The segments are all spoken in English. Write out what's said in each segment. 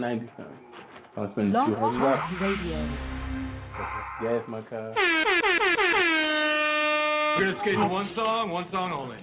90 something. I was spending Long $200. Radio. Gas my car. We're gonna skate to one song only.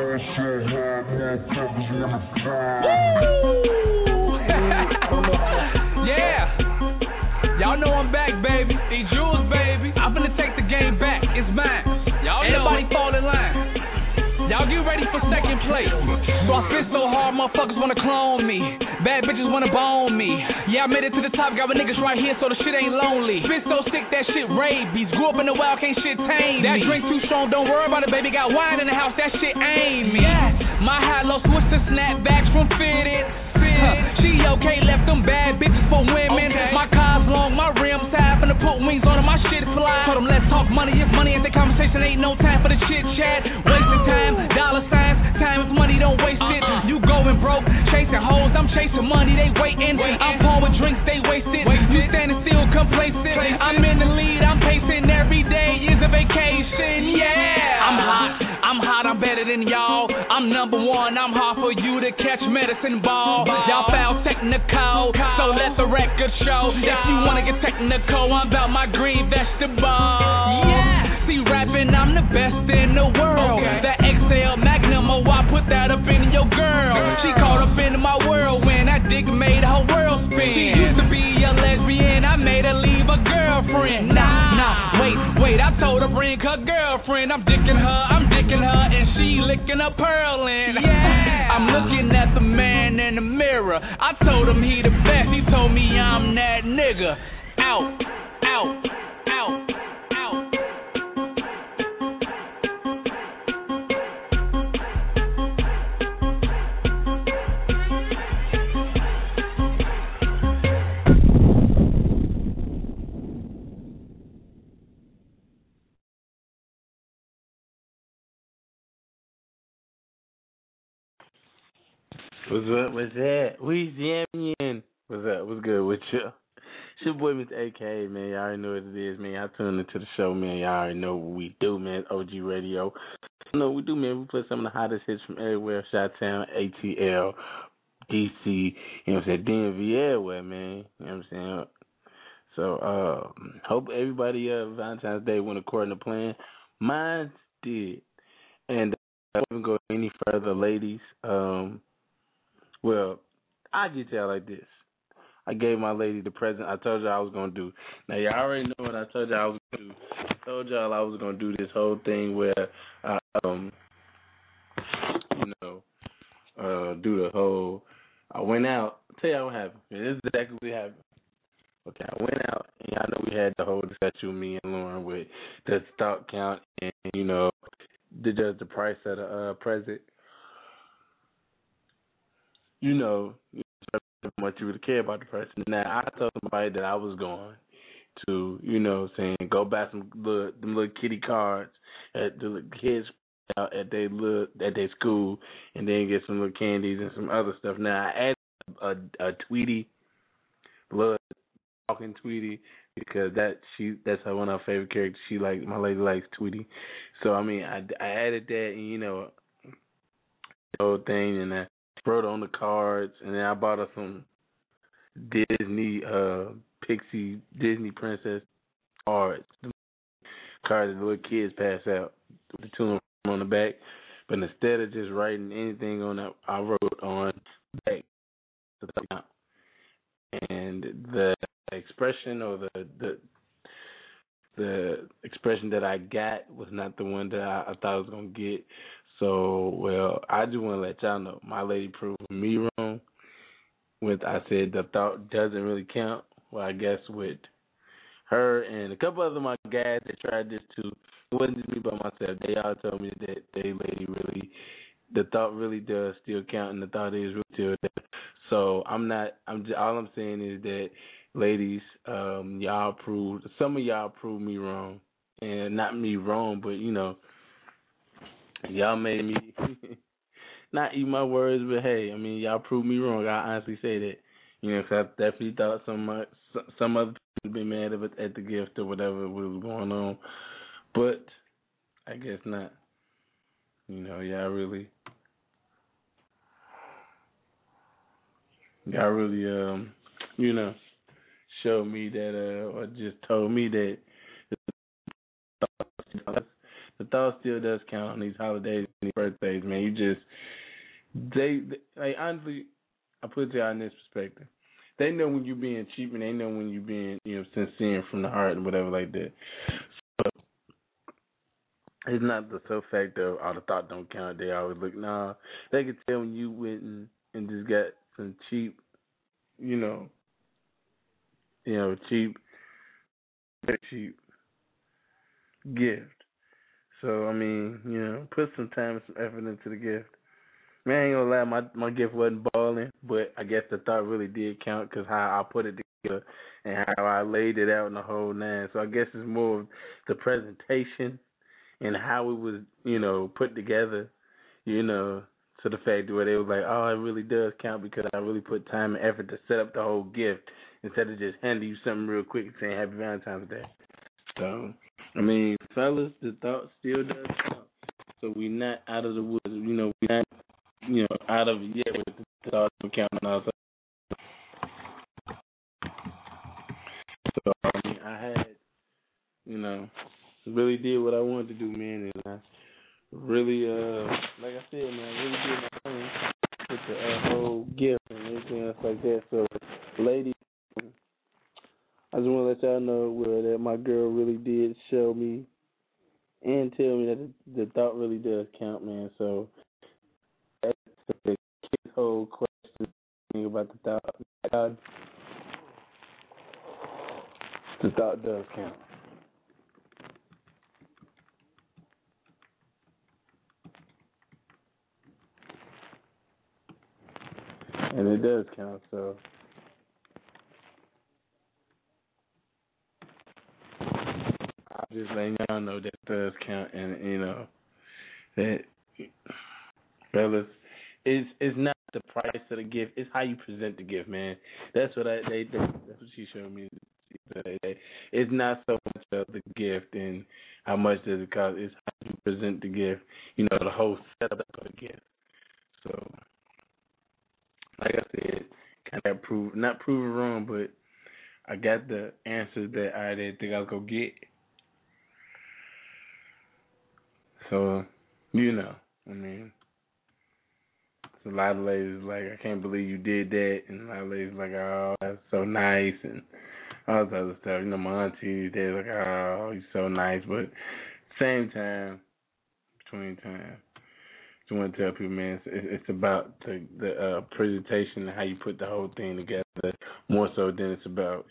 Yeah. Y'all know I'm back, baby. These jewels, baby. I'm finna take the game back. It's mine. Y'all Everybody fall in line. Y'all get ready for second place. So I spit so hard, motherfuckers wanna clone me. Bad bitches wanna bone me. Yeah, I made it to the top, got my niggas right here, so the shit ain't lonely. Spit so sick, that shit rabies. Grew up in the wild, can't shit tame me. That drink too strong, don't worry about it, baby. Got wine in the house, that shit ain't me. Yeah, my high-low switch to snapbacks from Fitted. She okay, left them bad bitches for women. Okay. My car's long, my rims high, finna put wings on them, my shit fly. Told them let's talk money, if money ain't the conversation, ain't no time for the chit chat. Wasting time, dollar signs, time is money, don't waste it. You going broke, chasing hoes, I'm chasing money, they waiting. I'm pouring drinks, they wasted. You standing still, complacent. I'm in the lead, I'm pacing, every day is a vacation. Yeah, I'm hot, I'm better than y'all. I'm number one, I'm hard for you to catch medicine ball. Y'all foul technical, so let the record show. If you wanna get technical, I'm about my green vegetable. Yeah, see rapping, I'm the best in the world. That XL Magnum, oh I put that up in your girl. She caught up into my whirlwind, that dick made her world spin. She used to be a lesbian, I made her leave a girlfriend. Nah, wait, I told her bring her girlfriend. I'm dicking her, and she licking her pearlin'. Yeah, I'm looking at the man in the mirror. I told him he the best, he told me I'm that nigga. Out. What's up? What's that? We jamming. What's up? What's good with you? It's your boy, Mr. AKA, man. Y'all already know what it is, man. Y'all tune into the show, man. Y'all already know what we do, man. OG Radio. You know what we do, man. We play some of the hottest hits from everywhere. Chi-Town, ATL, DC, you know what I'm saying? DMV, everywhere, man. You know what I'm saying? So, hope everybody, Valentine's Day went according to plan. Mine did. And I won't go any further, ladies. Well, I get y'all like this. I gave my lady the present I told y'all I was going to do. Now, y'all already know what I told y'all I was going to do. I told y'all I was going to do this whole thing where I, do the whole, I went out. I'll tell y'all what happened. This is exactly what happened. Okay, I went out, and y'all know we had the whole discussion with me and Lauren with the stock count and, the price of the present. You know, how much you really care about the person. Now, I told somebody that I was going to, go buy them little kitty cards at the kids out at their school, and then get some little candies and some other stuff. Now, I added a Tweety, blood talking Tweety, because that's one of her favorite characters. My lady likes Tweety, so I added that, and the whole thing, and I wrote on the cards, and then I bought her some Disney Pixie Disney Princess cards that the little kids pass out with the tune on the back. But instead of just writing anything on that, I wrote on the back. And the expression or the expression that I got was not the one that I thought I was going to get. So, I just want to let y'all know, my lady proved me wrong. I said the thought doesn't really count. Well, I guess with her and a couple other my guys that tried this too, it wasn't just me by myself. They all told me that the thought really does still count, and the thought is really still there. So all I'm saying is that, ladies, some of y'all proved me wrong, and not me wrong, but y'all made me not eat my words, but hey, y'all proved me wrong. I honestly say that, because I definitely thought some other people would be mad at the gift or whatever was going on, but I guess not. Y'all really showed me that, or just told me that the thought still does count on these holidays and these birthdays, man. They like, honestly, I put it out in this perspective. They know when you're being cheap, and they know when you're being, sincere from the heart and whatever like that. So it's not the so fact of the thought don't count. They always look. Nah, they could tell when you went and just got some cheap, very cheap gift. So I mean, put some time and some effort into the gift. Man, I ain't gonna lie, my gift wasn't balling, but I guess the thought really did count because how I put it together and how I laid it out in the whole nine. So I guess it's more of the presentation and how it was, put together, to the fact where they was like, oh, it really does count because I really put time and effort to set up the whole gift instead of just handing you something real quick and saying Happy Valentine's Day. So, I mean, fellas, the thought still does count. So we not out of the woods, we not out of it yet with the thought counting also. So I mean, I had, really did what I wanted to do, man, and I really, like I said, man, really did my thing with the whole gift and everything else like that. So, ladies, I just want to let y'all know that my girl really did show me and tell me that the thought really does count, man. So that's the kid's whole question about the thought. The thought does count. And it does count, so I'm just letting y'all know that it does count, and that fellas, it's not the price of the gift, it's how you present the gift, man. That's what that's what she showed me. It's not so much of the gift and how much does it cost. It's how you present the gift. The whole setup of the gift. So, like I said, kind of not proven wrong, but I got the answer that I didn't think I was gonna get. So, I mean, a lot of ladies like, I can't believe you did that, and a lot of ladies like, oh, that's so nice, and all this other stuff. My auntie, they're like, oh, you're so nice, but same time, between time, I want to tell people, man, it's about the presentation and how you put the whole thing together, more so than it's about,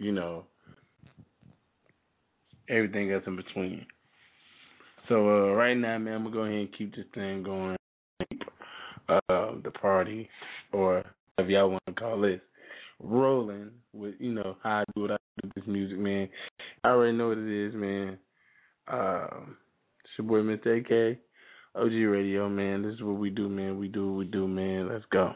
everything else in between. So right now, man, I'm going to go ahead and keep this thing going, the party, or whatever y'all want to call this, rolling with, how I do what I do with this music, man. I already know what it is, man. It's your boy, Mr. AK. OG Radio, man. This is what we do, man. We do what we do, man. Let's go.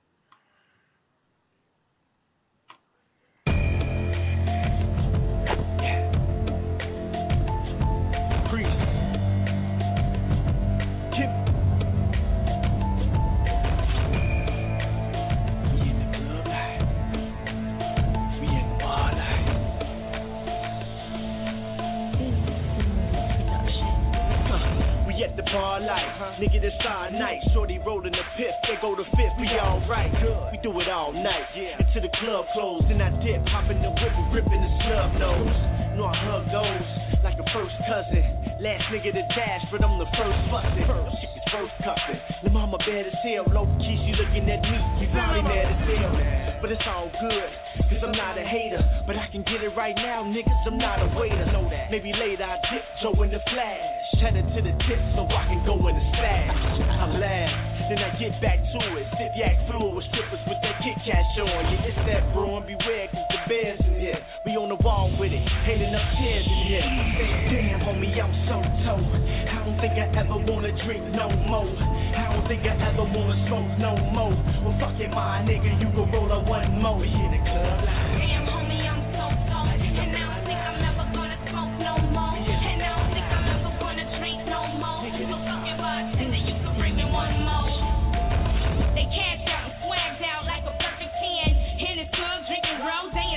Nigga, this our night. Shorty rolling the piff, they go to fifth, we alright. We do it all night. Until the club closed, and I dip, hopping the whip and gripping the snub nose. Know I hug those like a first cousin. Last nigga to dash, but I'm the first bustin'. Shit is first cuffin'. The mama bad as hell, low key, she looking at me. You probably mad as hell, but it's all good. Cause I'm not a hater, but I can get it right now, niggas, I'm not a waiter. Know that. Maybe later I tiptoe in the flash. Headed to the tip so I can go in the stash. I laugh, then I get back to it. Sip yak fluid with strippers with that Kit Kat on. Yeah, it's that bro, and beware cause the bears in here. We on the wall with it, handing up chairs in here. Damn, homie, I'm so toe. I don't think I ever wanna drink no more. I don't think I ever wanna smoke no more. Well, fuck it, my nigga, you can roll up one more. We in the club like, damn, homie, I'm so toe. And I don't think I'm ever gonna smoke no more. And I don't think I'm ever gonna drink no more. So fuck it, bartender, you can bring me one more. They cash out and swagged out like a perfect 10. In his club drinking rose and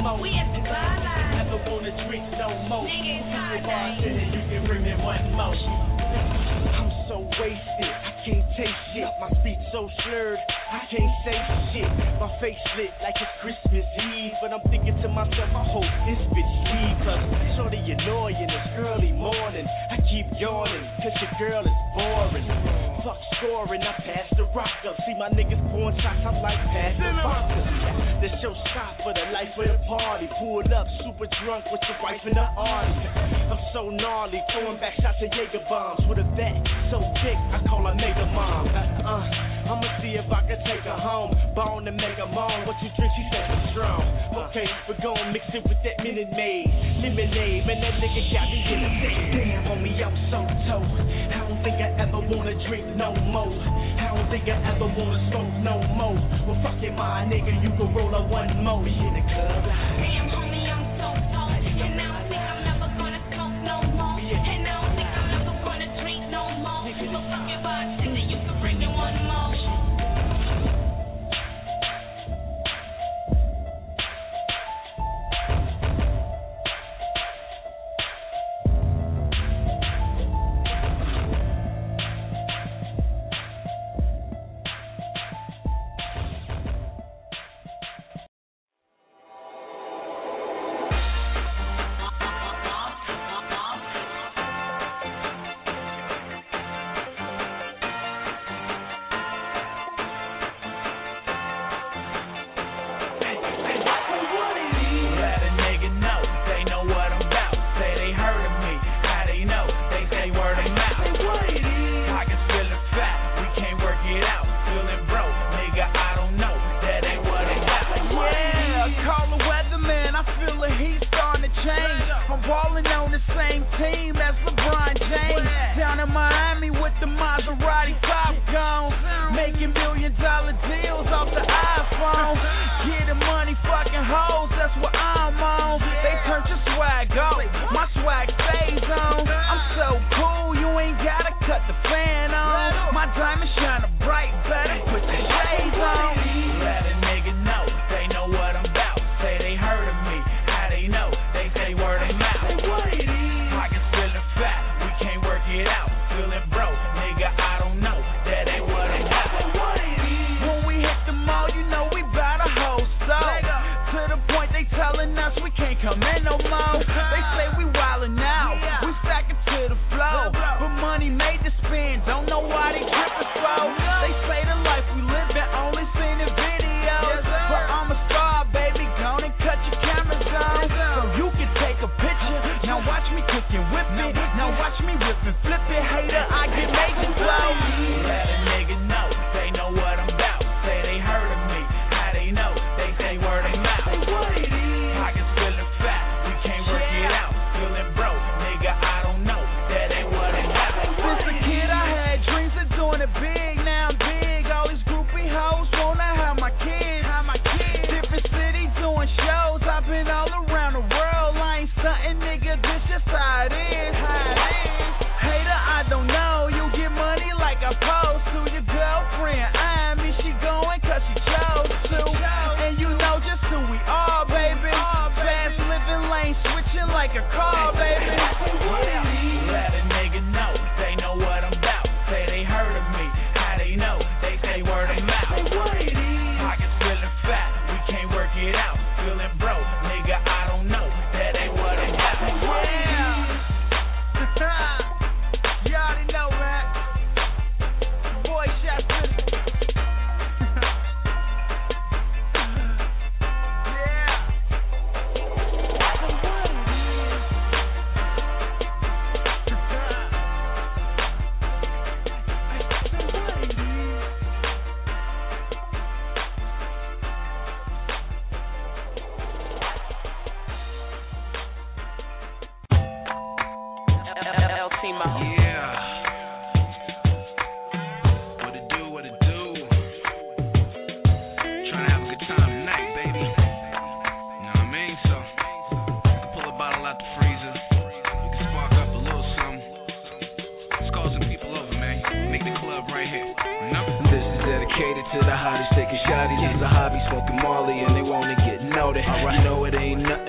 more. We at the bar line. Never wanna drink no more. Nigga, it's hard night. You can bring me one more. I'm so wasted, I can't taste shit. My speech so slurred, I can't say shit. My face lit like it's Christmas Eve, but I'm thinking to myself, I hope this bitch leave. Cause shorty annoying, it's early morning. I keep yawning, cause your girl is boring. Fuck scoring, I pass the rock up. See my niggas pouring shots, I'm like pass the vodka. The show stop for the life of the party. Pulled up, super drunk with your wife in the army. I'm so gnarly, throwing back shots of Jaeger bombs with a vet so thick, I call her Mega Mom. I'ma see if I can take her home. Bone and Mega Mom, what you drink? She said it's strong. Okay, we're gon' mix it with that Minute Maid, lemonade. Man, that nigga got me in the sick. Damn, homie, I'm so toe. I don't think I ever wanna drink no more. I don't think I ever wanna smoke no more. Well, fuck it, my nigga, you can roll up one more. We in the club. Damn, homie, I'm so toe. And I don't think I'm never gonna smoke no more. And I don't think I'm never gonna drink no more. So fuck it, bartender, you can bring me one more. To the hottest taking shotties, it's a hobby, smoking Molly, and they wanna get noted. Right. You know it ain't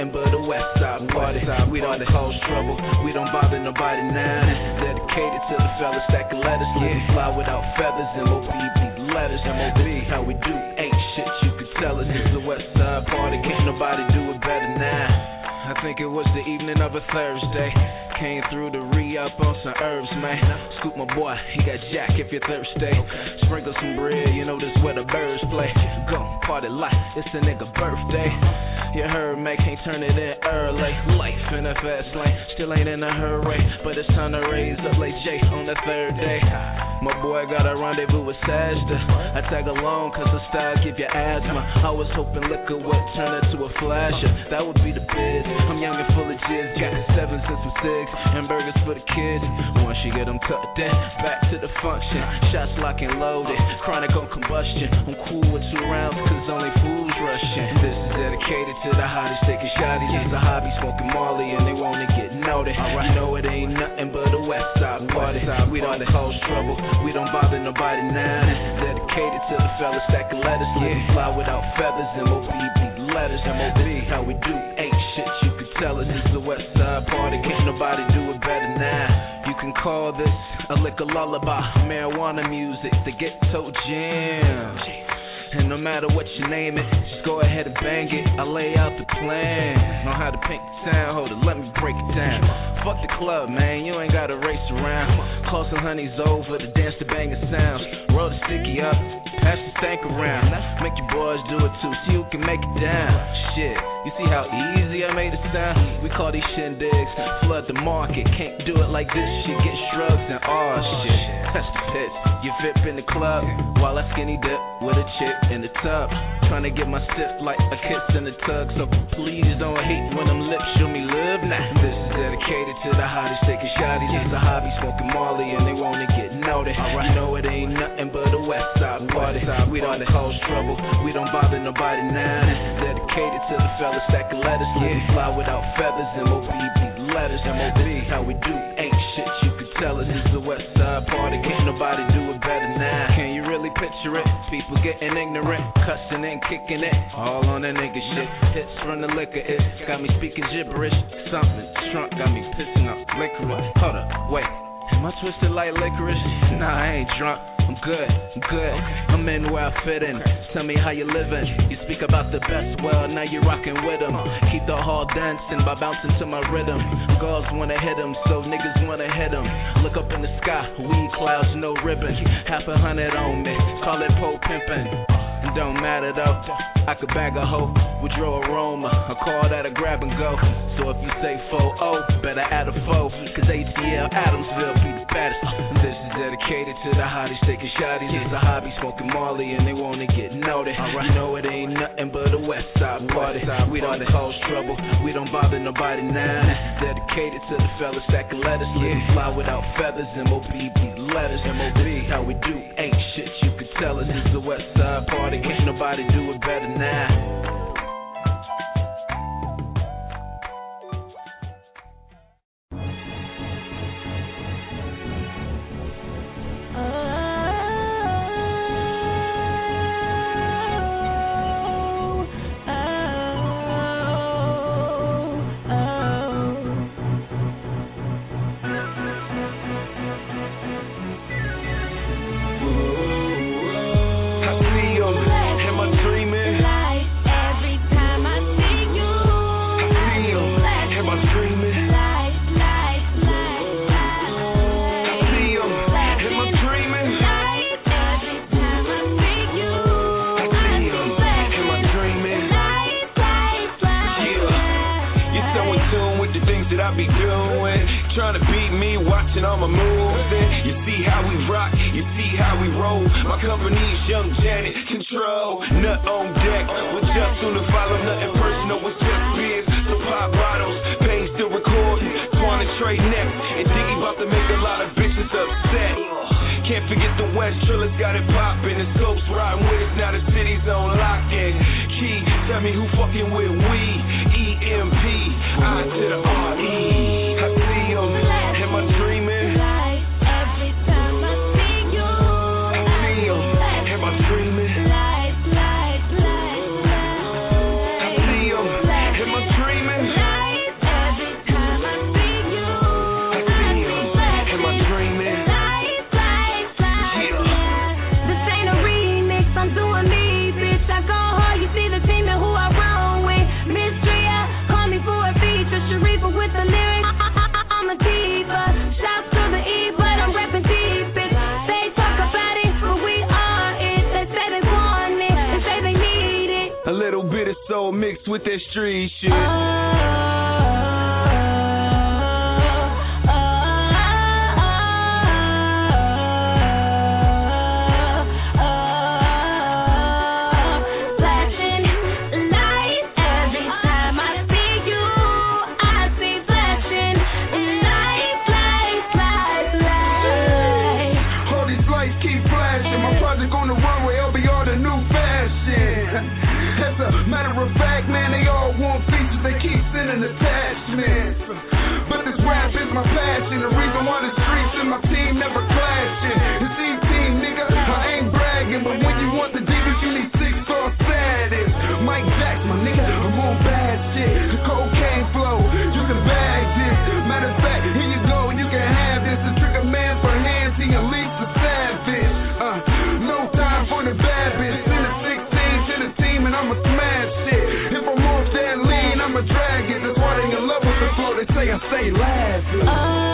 nothing but a west side party. We don't cause trouble, we don't bother nobody now. This is dedicated to the fellas that can let us live and fly without feathers. M.O.B.B. letters, M.O.B. How we do ain't shit you could tell us. It's the west side party, can't nobody do it better now. I think it was the evening of a Thursday. Came through the re-up on some herbs, man. Scoop my boy, he got jack if you're thirsty. Sprinkle some bread, you know this where the birds play. Go party life, it's a nigga birthday. You heard, man, can't turn it in early. Life in a fast lane, still ain't in a hurry. But it's time to raise up like Jay on the third day. My boy got a rendezvous with Sajda. I tag along cause the style give you asthma. I was hoping liquor would turn into a flasher. That would be the biz. I'm young and full of jizz. Got 7 cents some cigs and burgers for the kids. Once you get them tucked in, back to the function. Shots locked and loaded, chronic on combustion. I'm cool with 2 rounds cause only fools rushing. This is dedicated to the hottest taking shotties. It's a hobby smoking Marley and they wanna get noted. You know it ain't nothing but a west side party. We don't cause trouble, we don't bother nobody now. This is dedicated to the fellas that can let us live and fly without feathers. M.O.B.B. letters, M.O.B. How we do ain't shit you could tell us. It's the west side party, can't nobody do it better now. You can call this a liquor lullaby, marijuana music, the ghetto jam. And no matter what you name it, just go ahead and bang it. I lay out the plan, know how to paint the town. Hold it, let me break it down. Fuck the club, man, you ain't gotta race around. Call some honeys over to dance to banging sounds. Roll the sticky up, pass the stank around. Make your boys do it too, so you can make it down. Shit, you see how easy I made it sound? We call these shindigs, flood the market. Can't do it like this shit, get shrugs and all shit. That's the pitch, you vip in the club while I skinny dip with a chick in the tub. Trying to get my sip like a kiss in the tug. So please don't hate when them lips show me love. Nah, this is dedicated to the hottest taking shotties. It's a hobby smoking Marley and they wanna get noted. You know it ain't nothing but a west side party. We don't cause trouble, we don't bother nobody now. This is dedicated to the fellas that can let us live and fly without feathers. M.O.B.B. letters, M.O.B. How we do ain't shit you could tell us. It's the west side party, can't nobody do it better now. Can you really picture it? People getting ignorant, cussing and kicking it, all on that nigga shit. Hits from the liquor, it got me speaking gibberish. Something strunk got me pissing up licorice. Hold up, wait, am I twisted like licorice? Nah, I ain't drunk, I'm good. I'm in where I fit in. Tell me how you living. You speak about the best, well, now you're rocking with them. Keep the hall dancing by bouncing to my rhythm. Girls wanna hit them, so niggas wanna hit them. Look up in the sky, weed clouds, no ribbon. 500 on me, call it pole pimping. It don't matter though, I could bag a hoe with your aroma. I call that a grab and go. So if you say 4-0, better add a 4, cause ATL Adamsville be the baddest. This is dedicated to the hottest taking shotties. It's a hobby smoking Marley and they wanna get noted. You know it ain't nothing but a west side party. We don't cause trouble, we don't bother nobody now. This is dedicated to the fellas that can let us live and fly without feathers. M.O.B.B. letters, M.O.B. How we do ain't shit you could tell us. It's the west side party, can't nobody do it better now. Am I dreaming? mixed with that street shit. Attachments, but this rap is my passion. The reason why the streets and my team never clashing. It's E-Team, nigga, I ain't bragging, but when you want the deepest, you need 6-star status. Mike Jack, my nigga, I'm on bad shit. The cocaine flow, you can bag this. Matter of fact, here you go, you can have this. The trigger man for hands, he unleashed the savage. No time for the bad bitch. Send a 16 to the team and I'ma smash shit. If I'm off that lean, I'ma drag it. That's why they in love with the flow. They say I stay laughing.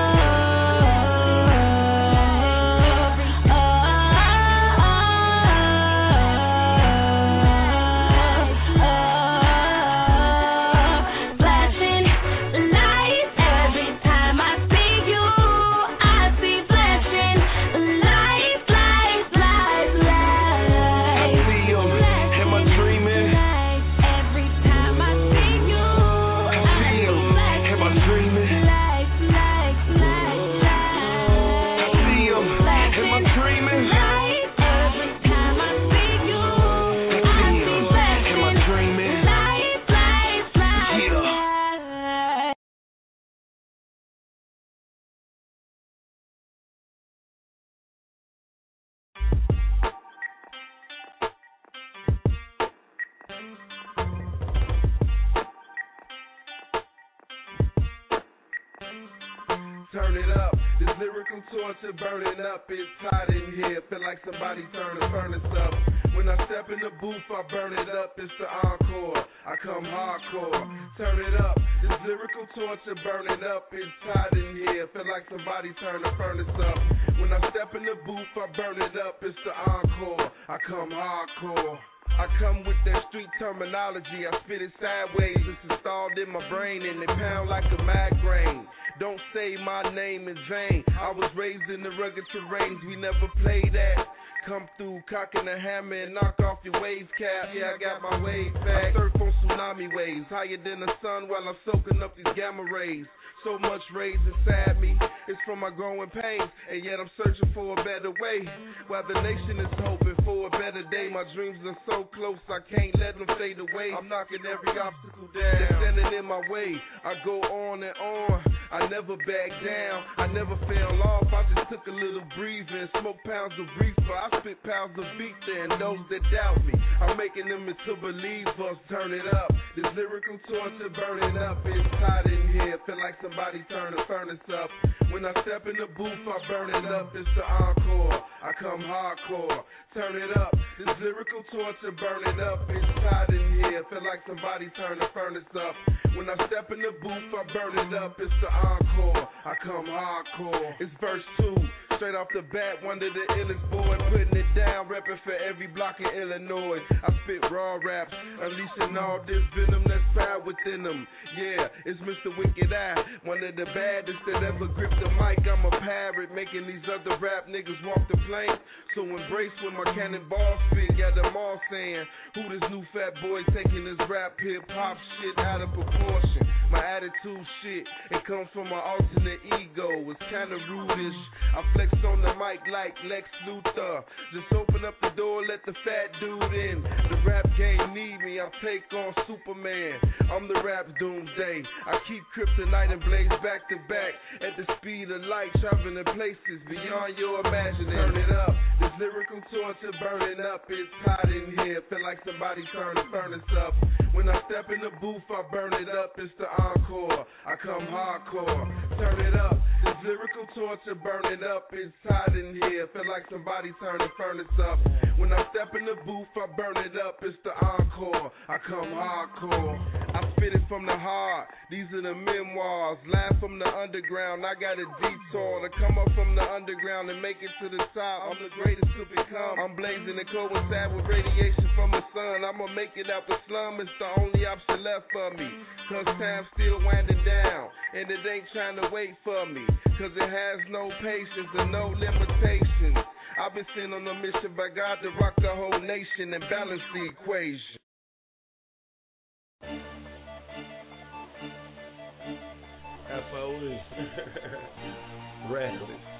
Turn it up, this lyrical torture burning up. It's hot in here, feel like somebody turned the furnace up. When I step in the booth, I burn it up. It's the encore, I come hardcore. Turn it up, this lyrical torture burning up. It's hot in here, feel like somebody turned the furnace up. When I step in the booth, I burn it up. It's the encore, I come hardcore. I come with that street terminology, I spit it sideways, it's installed in my brain and it pound like a migraine. Don't say my name in vain, I was raised in the rugged terrains, we never play that. Come through, cocking a hammer and knock off your wave cap. Yeah, I got my wave back. I surf on tsunami waves, higher than the sun while I'm soaking up these gamma rays. So much rage inside me, it's from my growing pains, and yet I'm searching for a better way. While the nation is hoping for a better day, my dreams are so close, I can't let them fade away. I'm knocking every obstacle down, they're standing in my way. I go on and on, I never back down, I never fell off, I just took a little breathing, smoke pounds of reefer, I spit pounds of ether, and those that doubt me, I'm making them into believers. Turn it up, this lyrical torture burning up, it's hot in here, feel like somebody turn the furnace up. When I step in the booth, I burn it up, it's the encore, I come hardcore. Turn it up, this lyrical torture burning up, it's hot in here, feel like somebody turn the furnace up. When I step in the booth, I burn it up, it's the encore, I come hardcore. It's verse 2, straight off the bat, one of the illest boy, putting it down, repping for every block in Illinois. I spit raw raps, unleashing all this venom that's found within them. Yeah, it's Mr. Wicked Eye, one of the baddest that ever gripped the mic. I'm a pirate, making these other rap niggas walk the plank. So embrace when my cannonball spit, got them all saying, who this new fat boy taking this rap hip-hop shit out of proportion. My attitude shit, it comes from my alternate ego, it's kinda rudish. I flex on the mic like Lex Luthor, just open up the door, let the fat dude in. The rap game need me, I take on Superman, I'm the rap doomsday. I keep kryptonite and blaze back to back, at the speed of light, traveling to places beyond your imagining. Turn it up, this lyrical torture burning up, it's hot in here, feel like somebody turned the furnace up. When I step in the booth, I burn it up, it's the encore, I come hardcore. turn it up. This lyrical torture burning up. It's hot in here. Feel like somebody turned the furnace up. When I step in the booth, I burn it up. It's the encore. I come hardcore. I spit it from the heart. These are the memoirs. Laugh from the underground. I got a detour to come up from the underground and make it to the top. I'm the greatest to become. I'm blazing and coincide with radiation from the sun. I'ma make it out the slum. It's the only option left for me. Cause time's still winding down. And it ain't trying to wait for me. Cause it has no patience and no limitations. I've been sent on a mission by God to rock the whole nation and balance the equation. FOE. Reckless.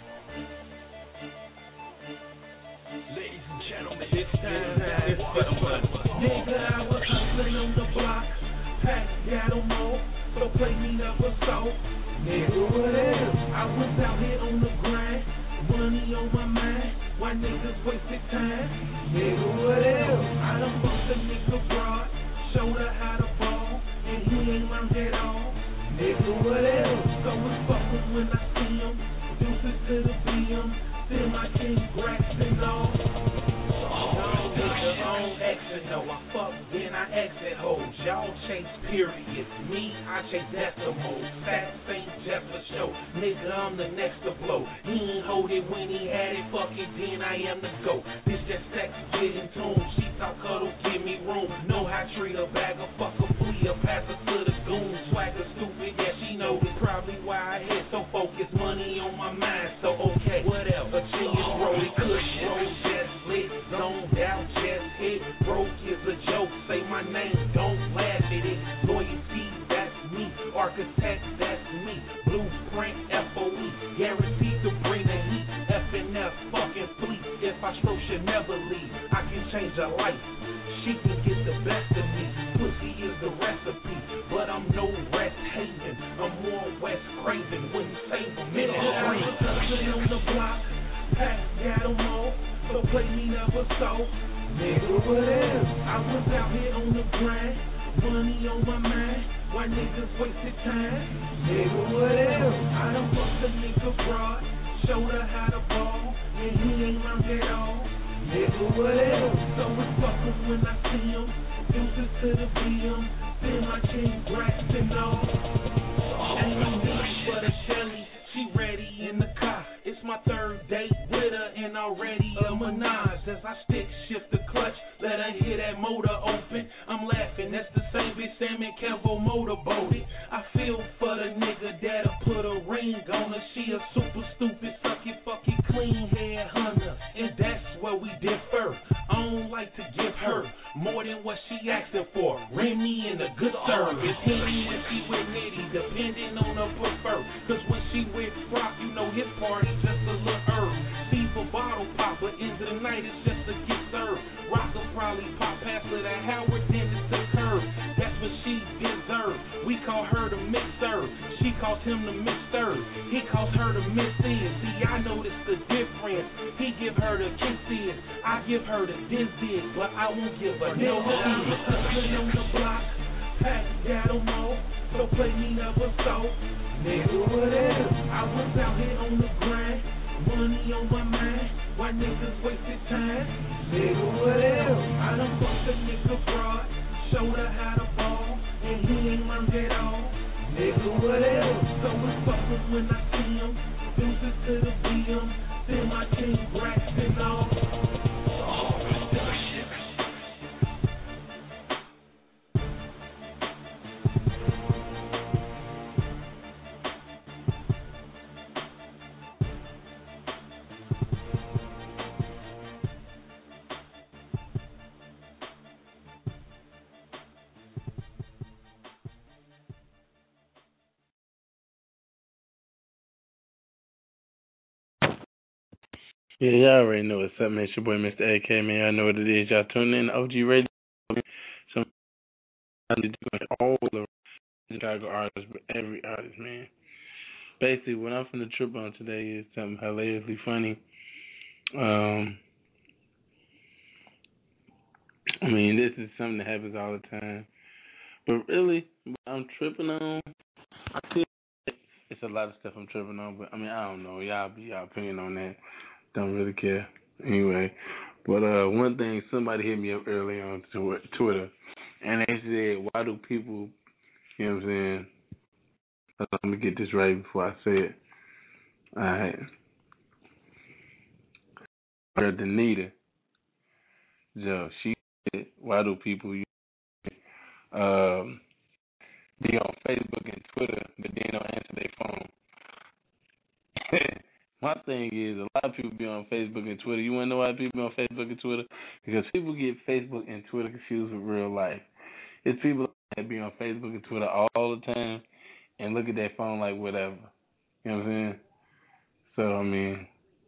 Ladies and gentlemen, it's time for the money. Nigga, I was hustling on the block. Pack got 'em all, so play me never so. Nigga, what else? I was out here on the grind. Money on my mind. Why niggas wasted time? Nigga, what else? I done bust a nigga broad. Showed her how to ball. And he ain't learned at all. Nigga, what else? So it's fuckin' when I see him. Deuces to the BM. Still my congrats and all. Nigga, I don't exit, no. I fuck, then I exit hoes. Y'all chase periods. Me, I chase decimals. Fat St. Jeff for show. Nigga, I'm the next to blow. He ain't hold it when he had it. Fuck it, then I am the GOAT. This just sex, get in tune. She talk cuddle, give me room. Know how to treat a bag of fuck a flea. A pass her to the goon. Swagger stupid, yeah, she know it. Probably why I hit so focused. Money on my mind, so okay. Whatever. A genius roll, it could roll. Just lit, zoned out, just hit. Broke is a joke. Say my name, don't laugh at it. Loyalty, that's me. Architect, that's me. Blueprint, FOE. Guaranteed to bring the heat. FNF, fucking fleet. If I stroke, should never leave. I can change her life. She can get the best of me. Pussy is the recipe. But I'm no West Haven. I'm more West Craven. Wouldn't save a minute. I was hustling on the block. Pack got 'em all. So play me never so. Nigga, what else? I was out here on the grind. Money on my mind. Why niggas wasted time? Nigga, what else? I done bust a nigga broad. Showed her how to ball. And he ain't learned at all. Nigga, what else? So it's fuckin' when I see him. Deuces to the BM. Still my congrats and all. Ain't no need but a Shelly. She ready in the car. It's my third date with her and already a menage. As I stick shift the clutch, let her hear that motor open. I'm laughing, that's the same bitch Sam and Kevo motorboated. I feel for the nigga that'll put a ring on her. She a super stupid, suck it, fuck it, clean hair hunter. And that's where we differ. I don't like to give her more than what she asking for. Remy and the good service. Henny when she with Nitty, depending on her prefer. Cause when she with Rock, you know his party just a little herb. Steve a bottle pop, but end of the night it's just to get served. Rock will probably pop past her to Howard, then it's the curve. That's what she deserves. We call her the mixer. She calls him the mixer. He calls her the misses. See, I notice the difference. He give her the kisses. I give her the dizzies, but I won't give her no kisses. Hustling on the block, pack got 'em all. So play me never so. Nigga, what else? I was out here on the grind. Money on my mind. Why niggas wasted time? Nigga, what else? I done bust a nigga broad. Showed her how to ball. And he ain't learned at all. Nigga, what else? So it's fuckin' when I see him. Deuces to the BM. Still my congrats and all. Yeah, y'all already know what's up, man. It's your boy, Mr. AK, man. Y'all know what it is. Y'all tune in to OG Radio. Some all the Chicago artists, but every artist, man. Basically, what I'm finna trip on today is something hilariously funny. I mean, this is something that happens all the time. But really, what I'm tripping on, I feel it's it's a lot of stuff I'm tripping on, but I mean, I don't know. Y'all be y'all opinion on that. Don't really care. Anyway, but one thing, somebody hit me up early on Twitter, and they said, why do people, you know what I'm saying? Let me get this right before I say it. All right. Danita, Joe, she said, why do people be on Facebook and Twitter, but then don't answer their phone? My thing is, a lot of people be on Facebook and Twitter. You want to know why people be on Facebook and Twitter? Because people get Facebook and Twitter confused with real life. It's people that be on Facebook and Twitter all the time and look at their phone like whatever. You know what I'm saying? So, I mean,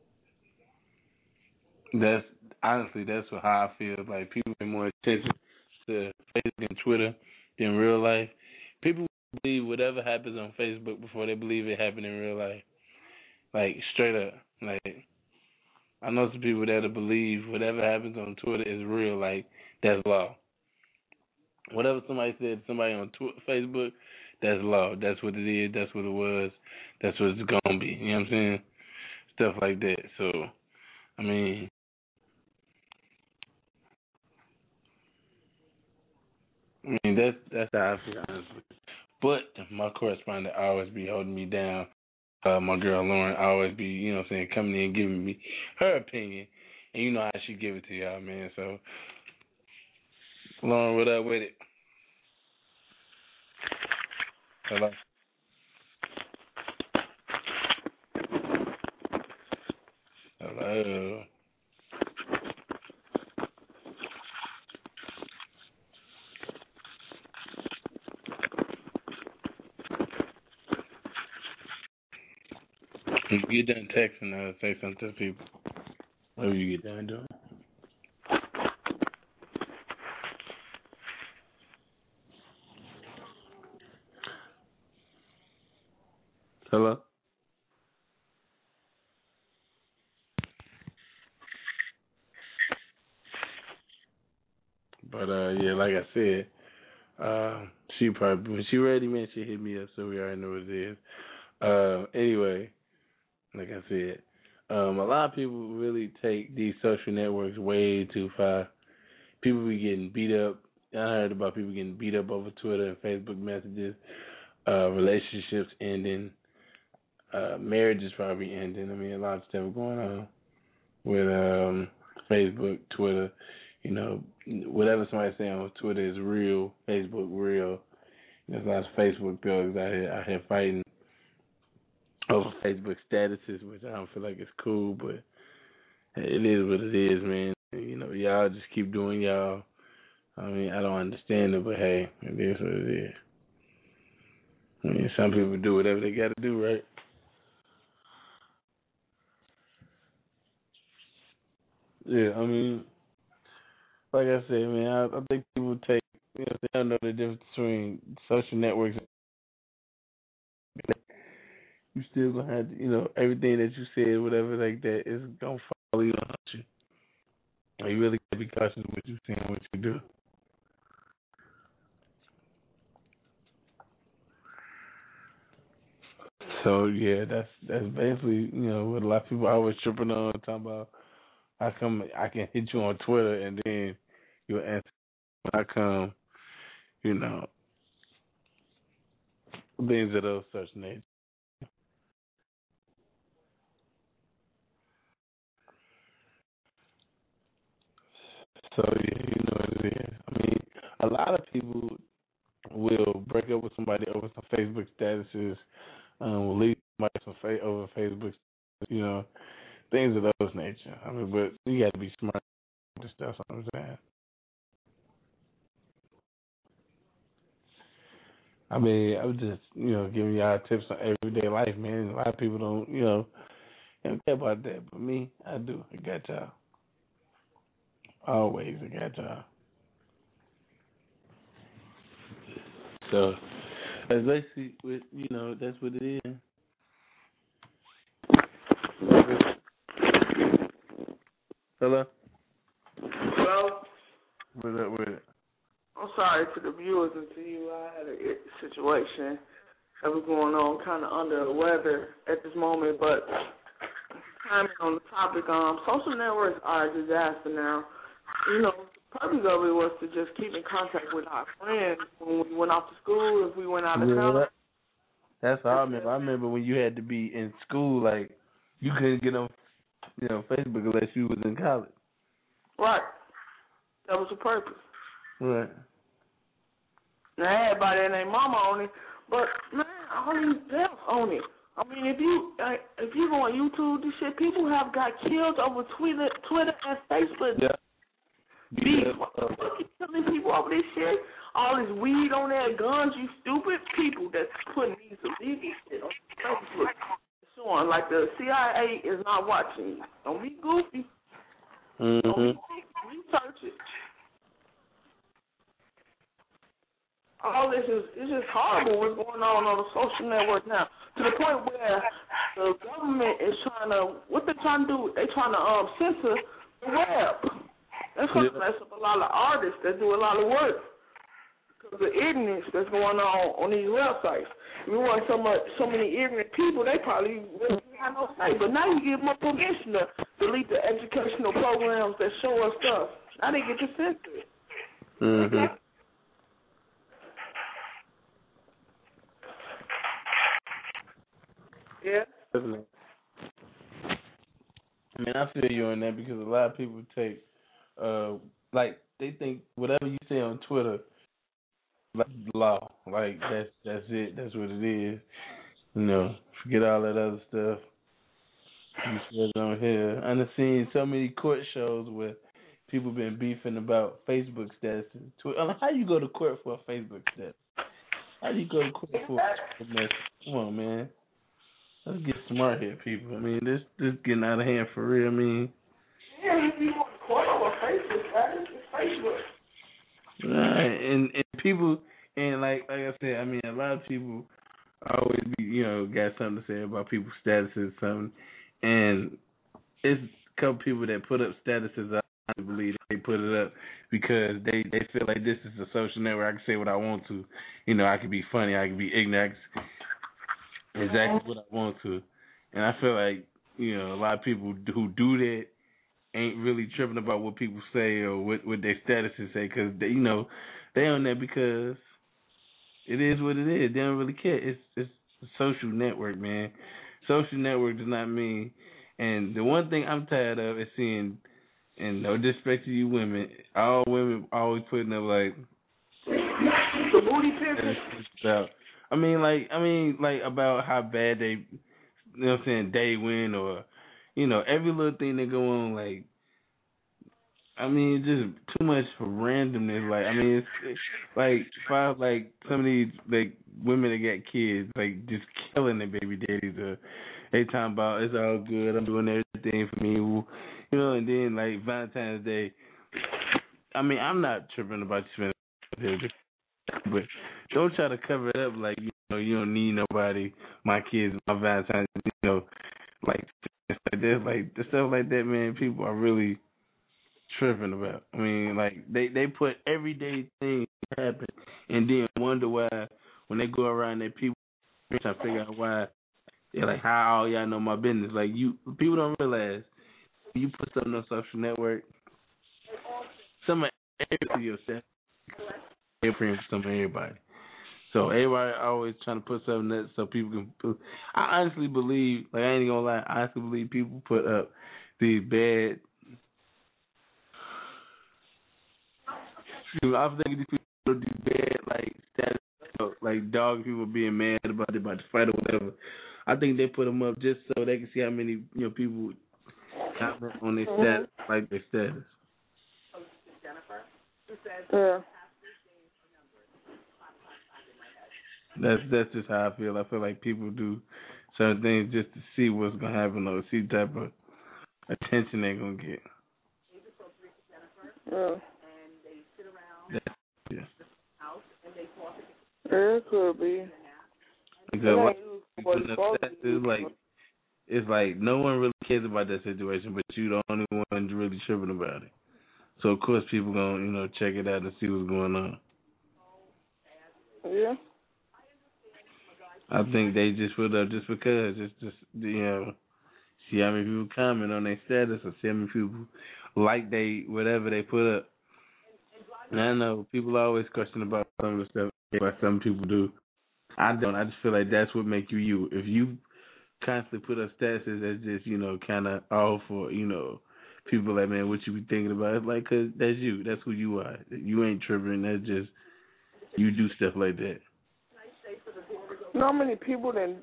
that's how I feel. Like, people pay more attention to Facebook and Twitter than real life. People believe whatever happens on Facebook before they believe it happened in real life. Like, straight up. Like, I know some people that believe whatever happens on Twitter is real. Like, that's law. Whatever somebody said to somebody on Facebook, that's law. That's what it is. That's what it was. That's what it's going to be. You know what I'm saying? Stuff like that. So, I mean, that's how I feel, honestly. But my correspondent always be holding me down. My girl Lauren always be, you know what I'm saying, coming in and giving me her opinion. And you know how she give it to y'all, man. So, Lauren, what up with it? Hello? Hello? When you get done texting, say something to people. Whatever you get done doing. Hello? But, yeah, like I said, she probably, when she ready, man, she hit me up, so we already know what it is. Anyway, like I said, a lot of people really take these social networks way too far. People be getting beat up. I heard about people getting beat up over Twitter and Facebook messages, relationships ending, marriages probably ending. I mean, a lot of stuff going on with Facebook, Twitter. You know, whatever somebody's saying on Twitter is real, Facebook real. There's a lot of Facebook thugs out here fighting over Facebook statuses, which I don't feel like it's cool, but it is what it is, man. You know, y'all just keep doing y'all. I mean, I don't understand it, but hey, it is what it is. I mean, some people do whatever they got to do, right? Yeah, I mean, like I said, man, I think people take, you know, they don't know the difference between social networks. You still gonna have to, you know, everything that you said, whatever like that, is gonna follow you and haunt you. You really gotta be cautious of what you say and what you do. So yeah, that's basically, you know, what a lot of people are always tripping on, talking about how come I can hit you on Twitter and then you'll answer when I come, you know, things of those such nature. So yeah, you know what it is. I mean, a lot of people will break up with somebody over some Facebook statuses, will leave somebody over Facebook, you know, things of those nature. I mean, but you got to be smart with this stuff. I'm saying. I mean, I was just, you know, giving y'all tips on everyday life, man. A lot of people don't care about that, but me, I do. I got y'all. Always, I got y'all. So that's basically what, you know, that's what it is. Hello? Hello? What's up with it? I'm sorry to the viewers and to you. I had a situation that was going on, kind of under the weather at this moment. But timing on the topic, social networks are a disaster now. You know, the purpose of it was to just keep in contact with our friends when we went off to school, if we went out of town. That's how I remember. I remember when you had to be in school, like, you couldn't get on, Facebook unless you was in college. Right. That was the purpose. Right. Now, everybody and their mama on it, but, man, all these deaths on it. I mean, if you go on YouTube, this shit, people have got killed over Twitter and Facebook. Yeah. Beef. What the fuck you telling people over this shit? All this weed on their guns, you stupid people that's putting these illegal shit on Facebook. Showing like the CIA is not watching you. Don't be goofy. Mm-hmm. Don't be research it. All this is just horrible what's going on the social network now. To the point where the government is trying to, what they're trying to do, they're trying to censor the web. That's going to mess up a lot of artists that do a lot of work because of the ignorance that's going on these websites. If we want so many ignorant people, they probably wouldn't have no say. But now you give them permission to delete the educational programs that show us stuff. Now they get to censor it. Mm-hmm. Yeah. Definitely. I mean, I feel you on that because a lot of people take, they think whatever you say on Twitter, like law, like that's it, that's what it is. Forget all that other stuff. You said on here. I've seen so many court shows where people been beefing about Facebook status. How you go to court for a Facebook status? How do you go to court for a message? Come on, man. Let's get smart here, people. I mean, this getting out of hand for real. I mean, yeah, you want to court over Facebook, right? It's Facebook. Right, and people, and like I said, I mean, a lot of people always be, got something to say about people's statuses or something, and it's a couple people that put up statuses. I believe they put it up because they feel like this is a social network. I can say what I want to. I can be funny. I can be ignorant. Exactly what I want to. And I feel like, a lot of people who do that ain't really tripping about what people say or what their statuses say because, they on that because it is what it is. They don't really care. It's a social network, man. Social network does not mean, and the one thing I'm tired of is seeing, and no disrespect to you women, all women always putting up like, the booty pictures. I mean, about how bad they, they win or, every little thing that go on, like, I mean, just too much randomness. Like, I mean, it's like some of these like women that got kids, like just killing their baby daddies. They talking about it's all good. I'm doing everything for me, and then like Valentine's Day. I mean, I'm not tripping about you spending, but don't try to cover it up like you don't need nobody. My kids, my Valentine's, like stuff like that, like the stuff like that, man. People are really tripping about. I mean, like they put everyday things happen, and then wonder why when they go around their people trying to figure out why they're like, how all y'all know my business? Like people don't realize you put something on social network, some of everything yourself. They're praying for some of everybody. So everybody always trying to put something that so people can put. I honestly believe, like I ain't gonna lie, I honestly believe people put up these bad. I think these people do bad, like status, like dog people being mad about they about to fight or whatever. I think they put them up just so they can see how many people comment on their status, like their status. Yeah. That's just how I feel. I feel like people do certain things just to see what's gonna happen or see the type of attention they're gonna get. Yeah. Yeah. Yeah, it could be. Because it's like no one really cares about that situation, but you the only one really tripping about it. So of course people gonna check it out and see what's going on. Yeah. I think they just put up just because. It's just, see how many people comment on their status or see how many people like they whatever they put up. And I know people always question about some of the stuff what some people do. I don't. I just feel like that's what make you you. If you constantly put up statuses that's just, kind of all for, people like, man, what you be thinking about? It's like, 'cause that's you. That's who you are. You ain't tripping. That's just, you do stuff like that. You know how many people that,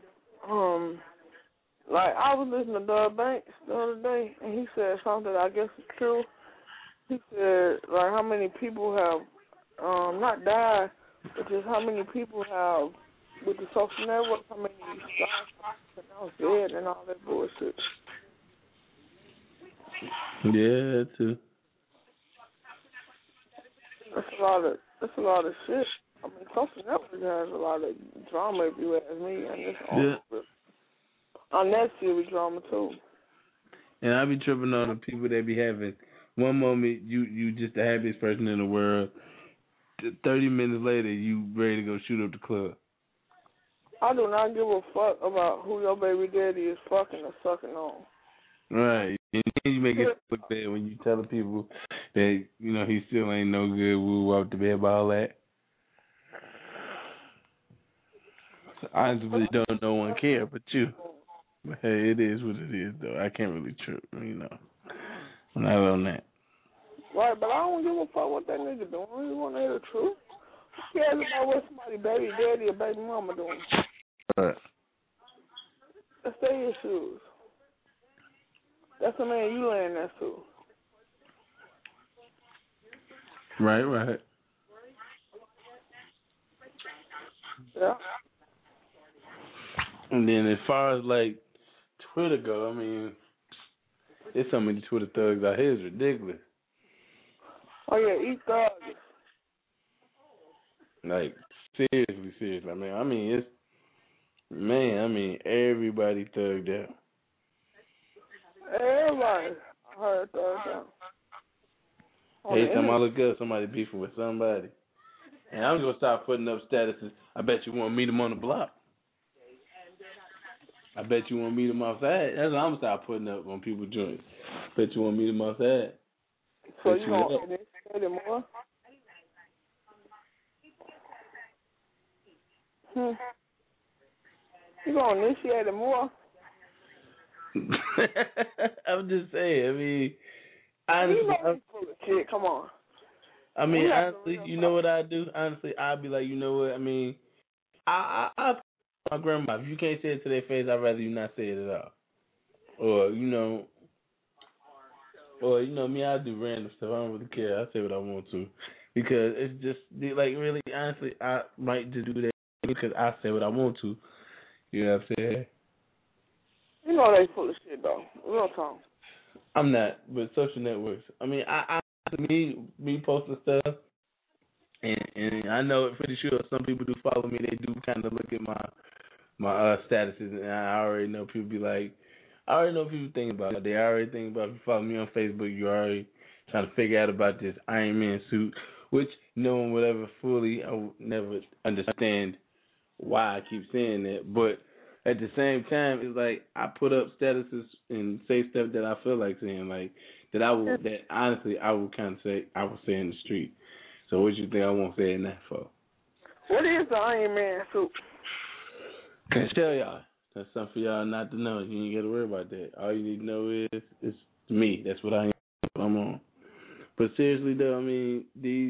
like, I was listening to Doug Banks the other day, and he said something that I guess is true. He said, like, how many people have, not died, but just how many people have, with the social network, how many pronounced dead and all that bullshit. Yeah, that too. That's a lot of shit. I mean, social network has a lot of drama, if you ask me, and it's all unnecessary drama too. And I be tripping on the people that be having one moment you just the happiest person in the world. 30 minutes later, you ready to go shoot up the club. I do not give a fuck about who your baby daddy is fucking or sucking on. Right. And then you make it look bad when you tell the people that, he still ain't no good, woo off the bed about all that. So I really don't no one care but you. But hey, it is what it is, though. I can't really trip, I'm not on that. Right, but I don't give a fuck what that nigga doing. You want to hear the truth? Who cares about what somebody baby daddy or baby mama doing? Right. That's their issues. That's the man you laying next to. Right. Yeah. And then as far as, like, Twitter go, I mean, there's so many Twitter thugs out here. It's ridiculous. Oh, yeah, eat thugs. Like, seriously. I mean, everybody thugged out. Everybody. I heard thugged out. Every time I look up, somebody beefing with somebody. And I'm going to start putting up statuses. I bet you want to meet them on the block. I bet you want to meet them outside. That's what I'm going to start putting up on people joints. Bet you want to meet them outside. So you going to initiate it more? You going to initiate it more? I'm just saying. I mean, honestly, you full of shit. Come on. I mean, honestly, you know what I do? Honestly, I'd be like, you know what? I mean, I my grandma. If you can't say it to their face, I'd rather you not say it at all. Or me, I do random stuff. I don't really care. I say what I want to because it's just like really, honestly, I might just do that because I say what I want to. You know what I'm saying? You know they full of shit though. Real talk. I'm not, but social networks. I mean, me posting stuff, and I know pretty sure some people do follow me. They do kind of look at my statuses, and I already know people be like, I already know people think about it. They already think about if you follow me on Facebook, you already trying to figure out about this Iron Man suit, which no one would ever fully, I would never understand why I keep saying that, but at the same time, it's like I put up statuses and say stuff that I feel like saying, like that honestly I would kind of say I would say in the street. So what you think I won't say in that for? What is the Iron Man suit? Can't tell y'all. That's something for y'all not to know. You ain't got to worry about that. All you need to know is it's me. That's what I'm on. But seriously though, I mean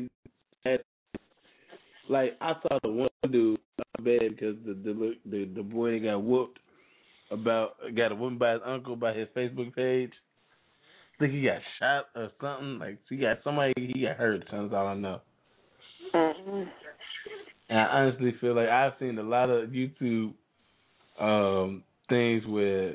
like I saw the one dude bad because the boy that got whooped got whooped by his uncle by his Facebook page. I think he got shot or something. Like he got hurt. That's all I know. Mm-hmm. And I honestly feel like I've seen a lot of YouTube things where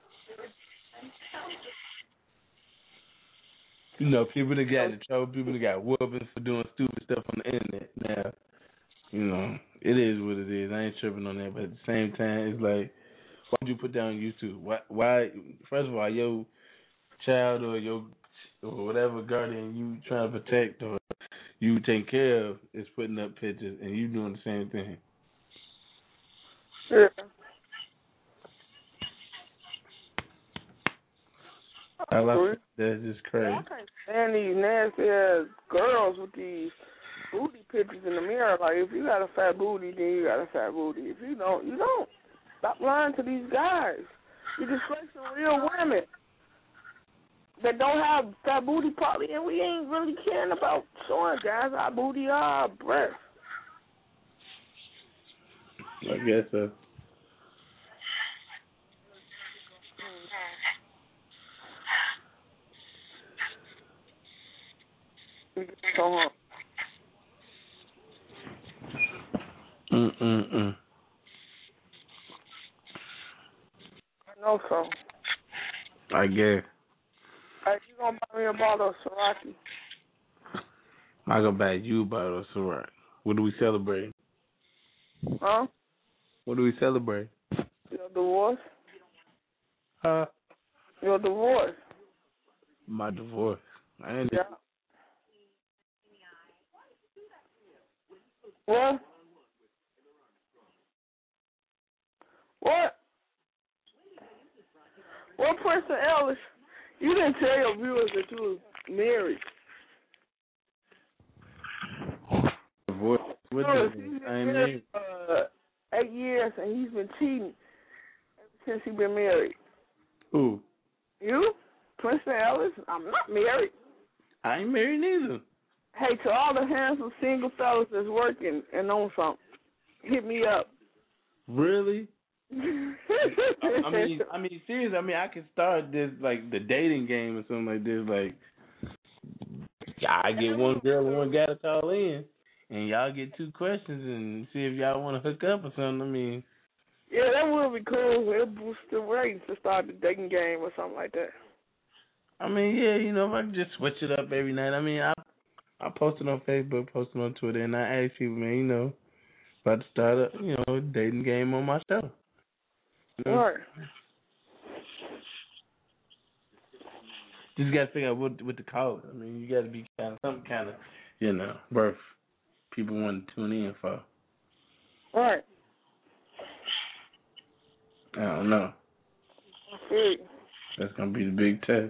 people that got in trouble, people that got whoopings for doing stupid stuff on the internet. Now, it is what it is. I ain't tripping on that, but at the same time, it's like, why would you put that on YouTube? Why? First of all, your child or whatever guardian you trying to protect or you take care of is putting up pictures, and you doing the same thing. Yeah. That's just crazy. I can't stand these nasty ass girls with these booty pictures in the mirror. Like, if you got a fat booty, then you got a fat booty. If you don't, you don't. Stop lying to these guys. You're disgracing real women that don't have fat booty probably, and we ain't really caring about showing guys our booty or our breasts. I guess so. I know so. I guess. Hey, you gonna buy me a bottle of Sriracha? I go back you bottle of Ciroc. What do we celebrate? Huh? What do we celebrate? Your divorce? Huh? Your divorce. My divorce. I ain't. Yeah. What? What? What person, Ellis? You didn't tell your viewers that you was married. Divorce? What Ellis, divorce? he's been I ain't married married. 8 years, and he's been cheating ever since he's been married. Who? You? Princeton Ellis? I'm not married. I ain't married neither. Hey, to all the handsome single fellas that's working and on something, hit me up. Really? I mean, seriously. I mean, I could start this like the dating game or something like this. Like, I get one girl and one guy to call in, and y'all get 2 questions and see if y'all want to hook up or something. I mean, yeah, that would be cool. It'll boost the ratings to start the dating game or something like that. I mean, yeah, you know, if I could just switch it up every night. I mean, I posted on Facebook, posted on Twitter, and I asked people, man, you know, about to start a, you know, dating game on my show. You know? All right. Just got to figure out what to call it. I mean, you got to be some kind of, you know, worth people want to tune in for. All right. I don't know. I feel you. That's going to be the big test.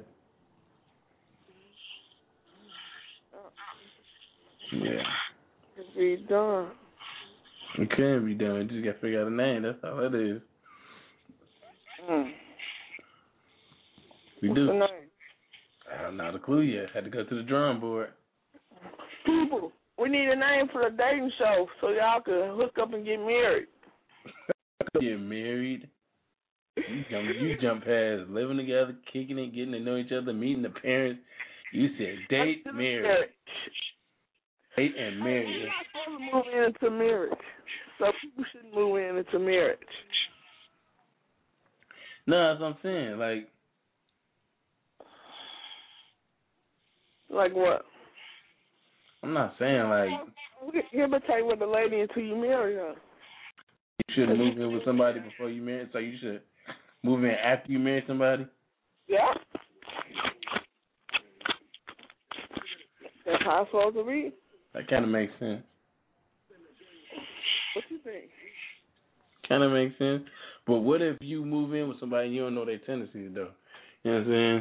Yeah. It's be done. It can be done. You just got to figure out a name. That's all it is. We What's do. the name? I have not a clue yet. Had to go to the drawing board. People, we need a name for the dating show so y'all can hook up and get married. Get married? You jump past living together, kicking it, getting to know each other, meeting the parents. You said date, marriage. Date and marriage. You're not supposed to move into marriage. So people shouldn't move into marriage. No, that's what I'm saying. Like what? I'm not saying like imitate with the lady until you marry her. You shouldn't move in with somebody before you marry. So you should move in after you marry somebody. Yeah. That's how it's supposed to be. That kind of makes sense. What you think? Kind of makes sense. But what if you move in with somebody and you don't know their tendencies, though? You know what I'm saying?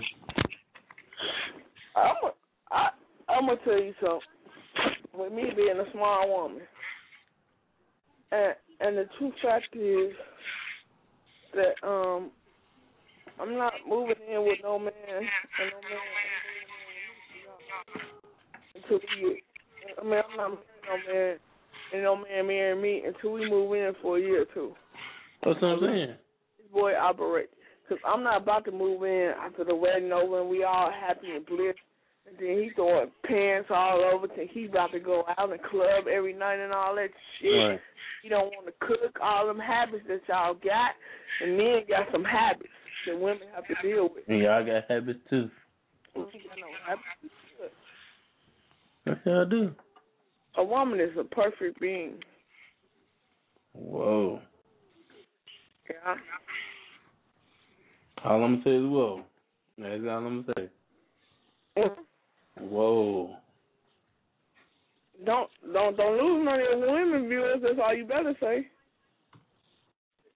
I'm going to tell you something. With me being a small woman, and the true fact is that I'm not moving in with no man, and no man until we. I mean, I'm not marrying no man, and no man marrying me until we move in for a year or two. That's what I'm saying. This boy operates. Because I'm not about to move in after the wedding over and we all happy and bliss. And then he throwing pants all over. And he about to go out and club every night and all that shit. Right. He don't want to cook, all them habits that y'all got. And men got some habits that women have to deal with. And y'all got habits too. We got no habits. That's how I do. A woman is a perfect being. Whoa. Yeah. All I'm gonna say is whoa. That's all I'm gonna say. Whoa. Don't lose none of your women viewers. That's all you better say.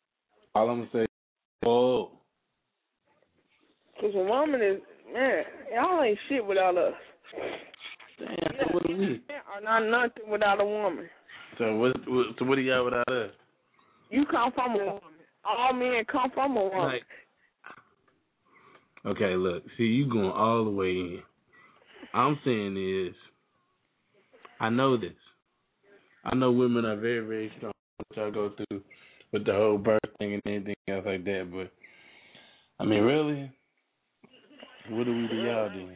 All I'm gonna say, oh, Because a woman is, man, y'all ain't shit without us. damn. So what do we? Men are not nothing without a woman. So what do you got without us? You come from a woman. All men come from a woman. Like, okay, look. See, you going all the way in. I'm saying is, I know this. I know women are very, very strong, which I go through with the whole birth thing and anything else like that. But I mean, really, what do we do y'all doing?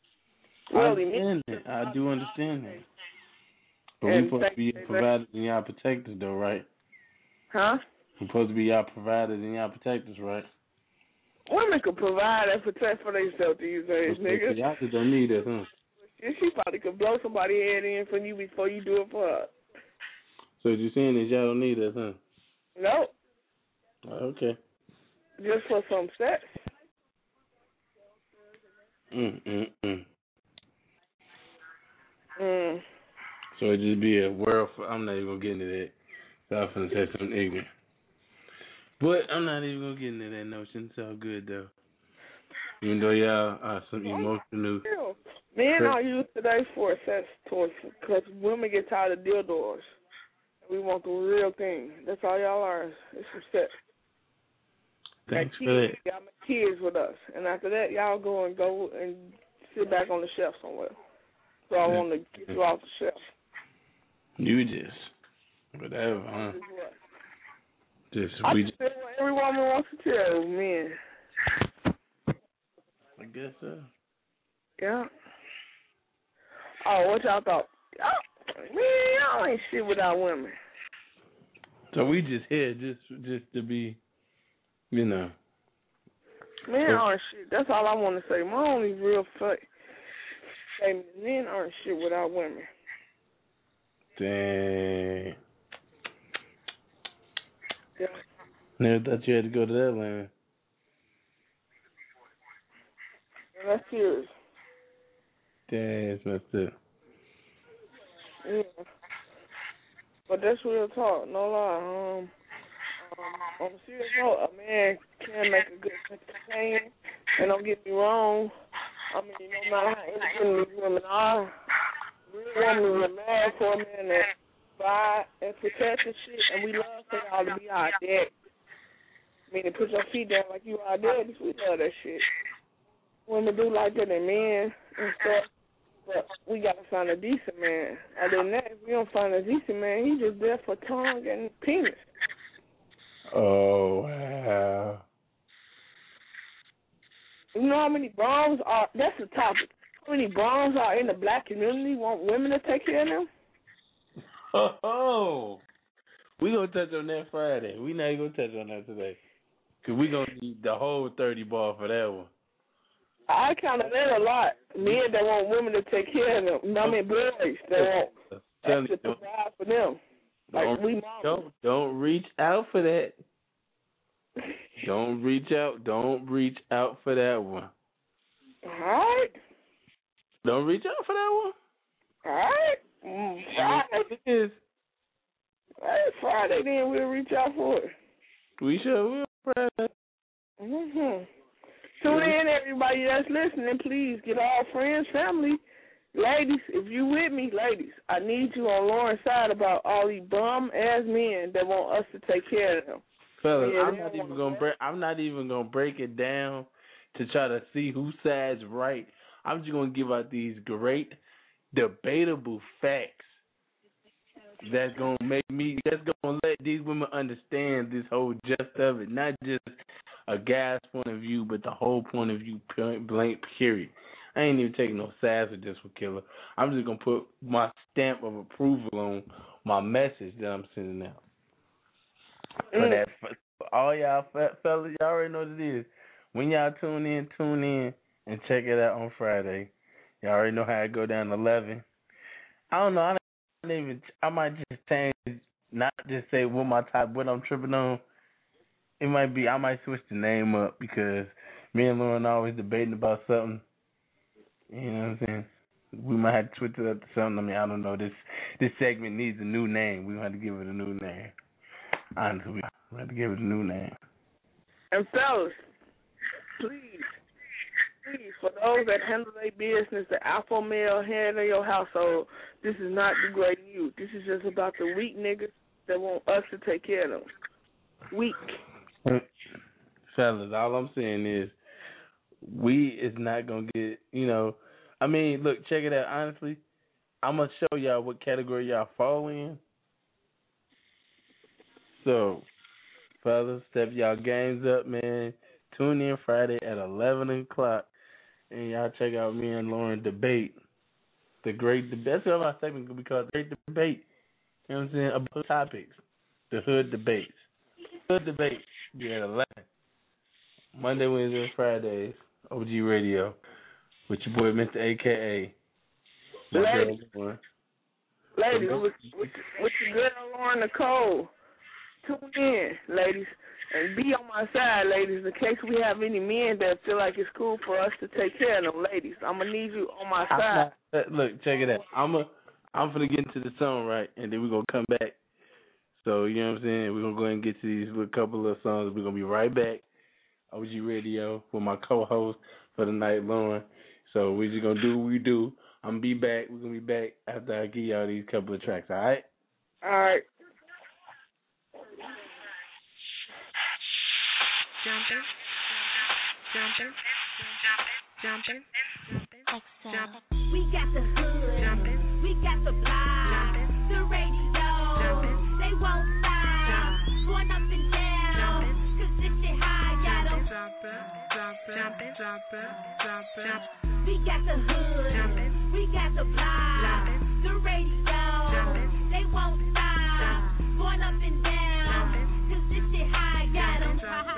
I do understand that. But we supposed to be your providers and y'all protectors, though, right? Huh? We're supposed to be y'all providers and y'all protectors, right? Women can provide and protect for themselves these days, niggas. Y'all just don't need us, huh? She probably could blow somebody's head in for you before you do it for her. So what you're saying is y'all don't need us, huh? Nope. Okay. Just for some sex. So it just be a world for, I'm not even going to get into that. So I'm finna say something ignorant. But I'm not even going to get into that notion. It's all good, though. Even though y'all are some emotional. Men are used today for sex toys because women get tired of dildos. We want the real thing. That's all y'all are. It's some sex. Thanks for that. Y'all make kids with us. And after that, y'all go and sit back on the shelf somewhere. So I want to get you off the shelf. You just, whatever, huh? I just say what every woman wants to tell men. I guess so. Yeah. Oh, what y'all thought? Y'all ain't shit without women. So we just here just to be, you know. Men aren't shit. That's all I want to say. My only real statement: men aren't shit without women. Dang. Yeah. Never thought you had to go to that line. Yeah, that's serious. Dang, it's messed up. Yeah. But that's real talk, no lie. On a serious note, a man can make a good companion. And don't get me wrong, I mean, no matter how independent these women are, real women are mad for a man that provide and protect and shit, and we love for y'all to be our dad. I mean, to put your feet down like you our daddies, we love that shit. Women do like that in men and stuff. But we gotta find a decent man. Other than that, if we don't find a decent man, he's just there for tongue and penis. Oh, wow. You know how many bums are, that's the topic. How many bums are in the black community want women to take care of them? Oh, we gonna touch on that Friday. We not gonna touch on that today. Cause we gonna need the whole 30 ball for that one. I counted that a lot. Men that want women to take care of them. I mean, boys that want us to provide for them. Like we mamas. Don't reach out for that. Don't reach out. Don't reach out for that one. All right. Don't reach out for that one. All right. Friday. It is. Hey, Friday, then we'll reach out for it. We sure will, Friday. Tune in, everybody that's listening. Please get all friends, family. Ladies, if you with me, ladies, I need you on Lauren's side about all these bum-ass men that want us to take care of them. Fellas, I'm not even gonna break it down to try to see whose side's right. I'm just gonna give out these great, debatable facts that's gonna let these women understand this whole gist of it, not just a guy's point of view, but the whole point of view, point blank, period. I ain't even taking no sides with this one, Killer. I'm just gonna put my stamp of approval on my message that I'm sending out. For all y'all fellas, y'all already know what it is. When y'all tune in and check it out on Friday. Y'all already know how it go down to 11. I don't know. I might just change, not just say what I'm tripping on. It might be, I might switch the name up because me and Lauren always debating about something. You know what I'm saying? We might have to switch it up to something. I mean, I don't know. This segment needs a new name. We might have to give it a new name. Honestly. I have to give it a new name. And fellas, please, for those that handle their business, the alpha male head of your household, this is not degrading you. This is just about the weak niggas that want us to take care of them. Weak. Fellas, all I'm saying is we is not going to get, I mean, look, check it out. Honestly, I'm going to show y'all what category y'all fall in. So, fellas, step y'all games up, man. Tune in Friday at 11 o'clock, and y'all check out me and Lauren debate. The great debate. That's what my segment could be called, the Great Debate. You know what I'm saying? About topics. The Hood Debates. Hood Debates. Yeah, at 11. Monday, Wednesday, and Fridays. OG Radio. With your boy, Mr. AKA. Ladies, with your girl, Lauren Nicole. Tune in, ladies, and be on my side, ladies, in case we have any men that feel like it's cool for us to take care of them, ladies. I'm going to need you on my side. Look, check it out. I'm going to get into the song, right, and then we're going to come back. So, you know what I'm saying? We're going to go ahead and get to these couple of songs. We're going to be right back. OG Radio with my co-host for the night, Lauren. So we're just going to do what we do. I'm going to be back. We're going to be back after I give y'all these couple of tracks, all right? All right. Jumping. We got the hood. Jumping. We got the block. The radio. Jumping. They won't stop. Going up and down. Cause this shit high. Got them. Jumping. We got the hood. Jumping. We got the block. The radio. Jumping. They won't stop. Going up and down. Cause this shit high. Got them.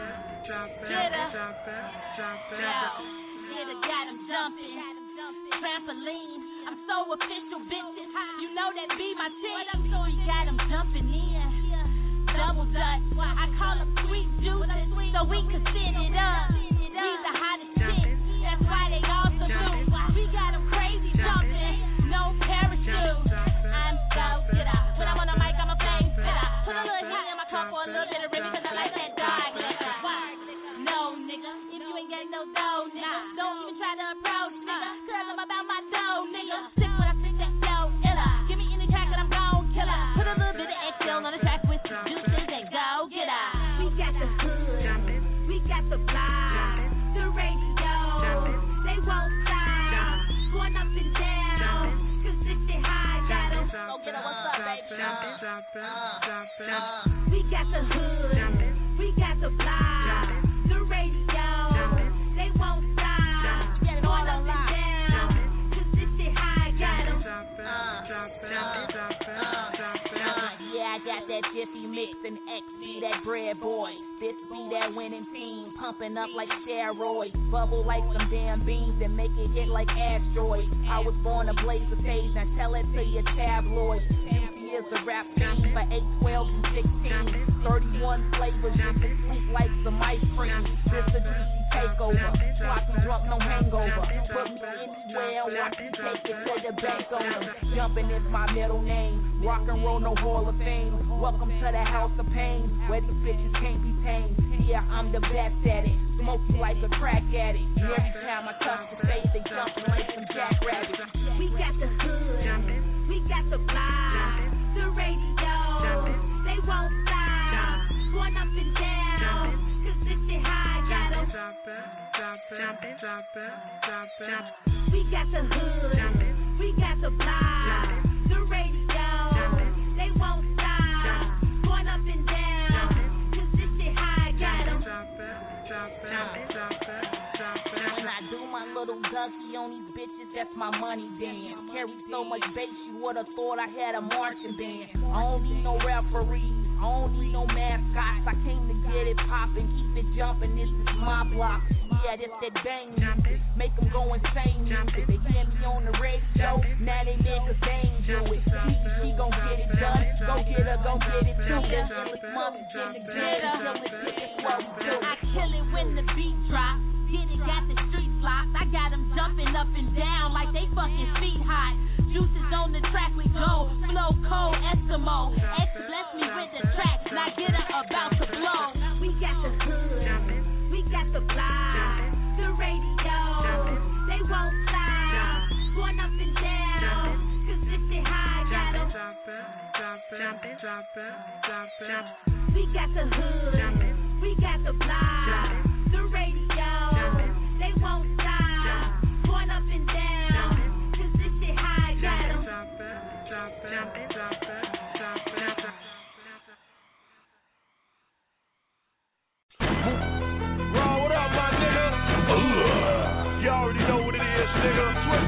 Got him jumping. Trampoline. I'm so official, bitches. You know that be my team. We got him jumping in. Double dutch. I call them sweet juices so we can sit it up. He's the hottest shit. That's why they all so do. We got him crazy jumping. No parachute. I'm so get up. When I'm on the mic, I'm a flame spitter. Put a little heat in my cup for a little bit of rip because I like that dog. No, nigga, if you ain't got no dough, nigga, don't even try to approach, nigga. Tell them about my dough, nigga. Sick when I stick that dough, illa. Give me any track that I'm gon' kill her. Put a little bit of XL on the track with some juices and go get her. We got the hood, we got the block, the radio, they won't stop, going up and down, cause this shit high, got them. Go get her, what's up, baby? We got the hood, we got the block. Radio, they won't stop. Going up and down, cause this shit high, got 'em. Yeah, I got that Jiffy Mix and X be that bread boy. This be that winning team, pumping up like steroids. Bubble like some damn beans and make it hit like asteroids. I was born to blaze the stage, now tell it to your tabloids. Is a rap team for 8, 12, and 16. 31 flavors, just sweet like some ice cream. This a juicy takeover. Sloppy drunk, no hangover. Put me anywhere, watch me take it to the bank on them. Jumping is my middle name. Rock and roll, no Hall of Fame. Welcome to the House of Pain, where these bitches can't be tamed. Yeah, I'm the best at it. Smoke you like a crack addict. Every time I touch the face, they jumping like some jackrabbits. We got the hood, we got the block. The radio, they won't stop, going up and down, cause this shit high, got 'em. We got the hood, we got the block, the radio, they won't stop, going up and down, cause this shit high, got 'em. When I do my little ducky on these bitches, that's my money dance. Carry so much bass, you would've thought I had a marching band. I don't need no referees, I don't need no mascots. I came to get it poppin', keep it jumpin', this is my block. Yeah, this that bang music, make them go insane music. They hear me on the radio, now they niggas they ain't do it. She gon' get it done, go get her, go get it too. That's this money, get her, I kill it when the beat drops. Get it, got the streets locked. I got them jumping up and down like they fucking feet hot. Juices on the track with gold, flow cold Eskimo. X bless me with the track, now get her about to blow. You already know what it is, nigga.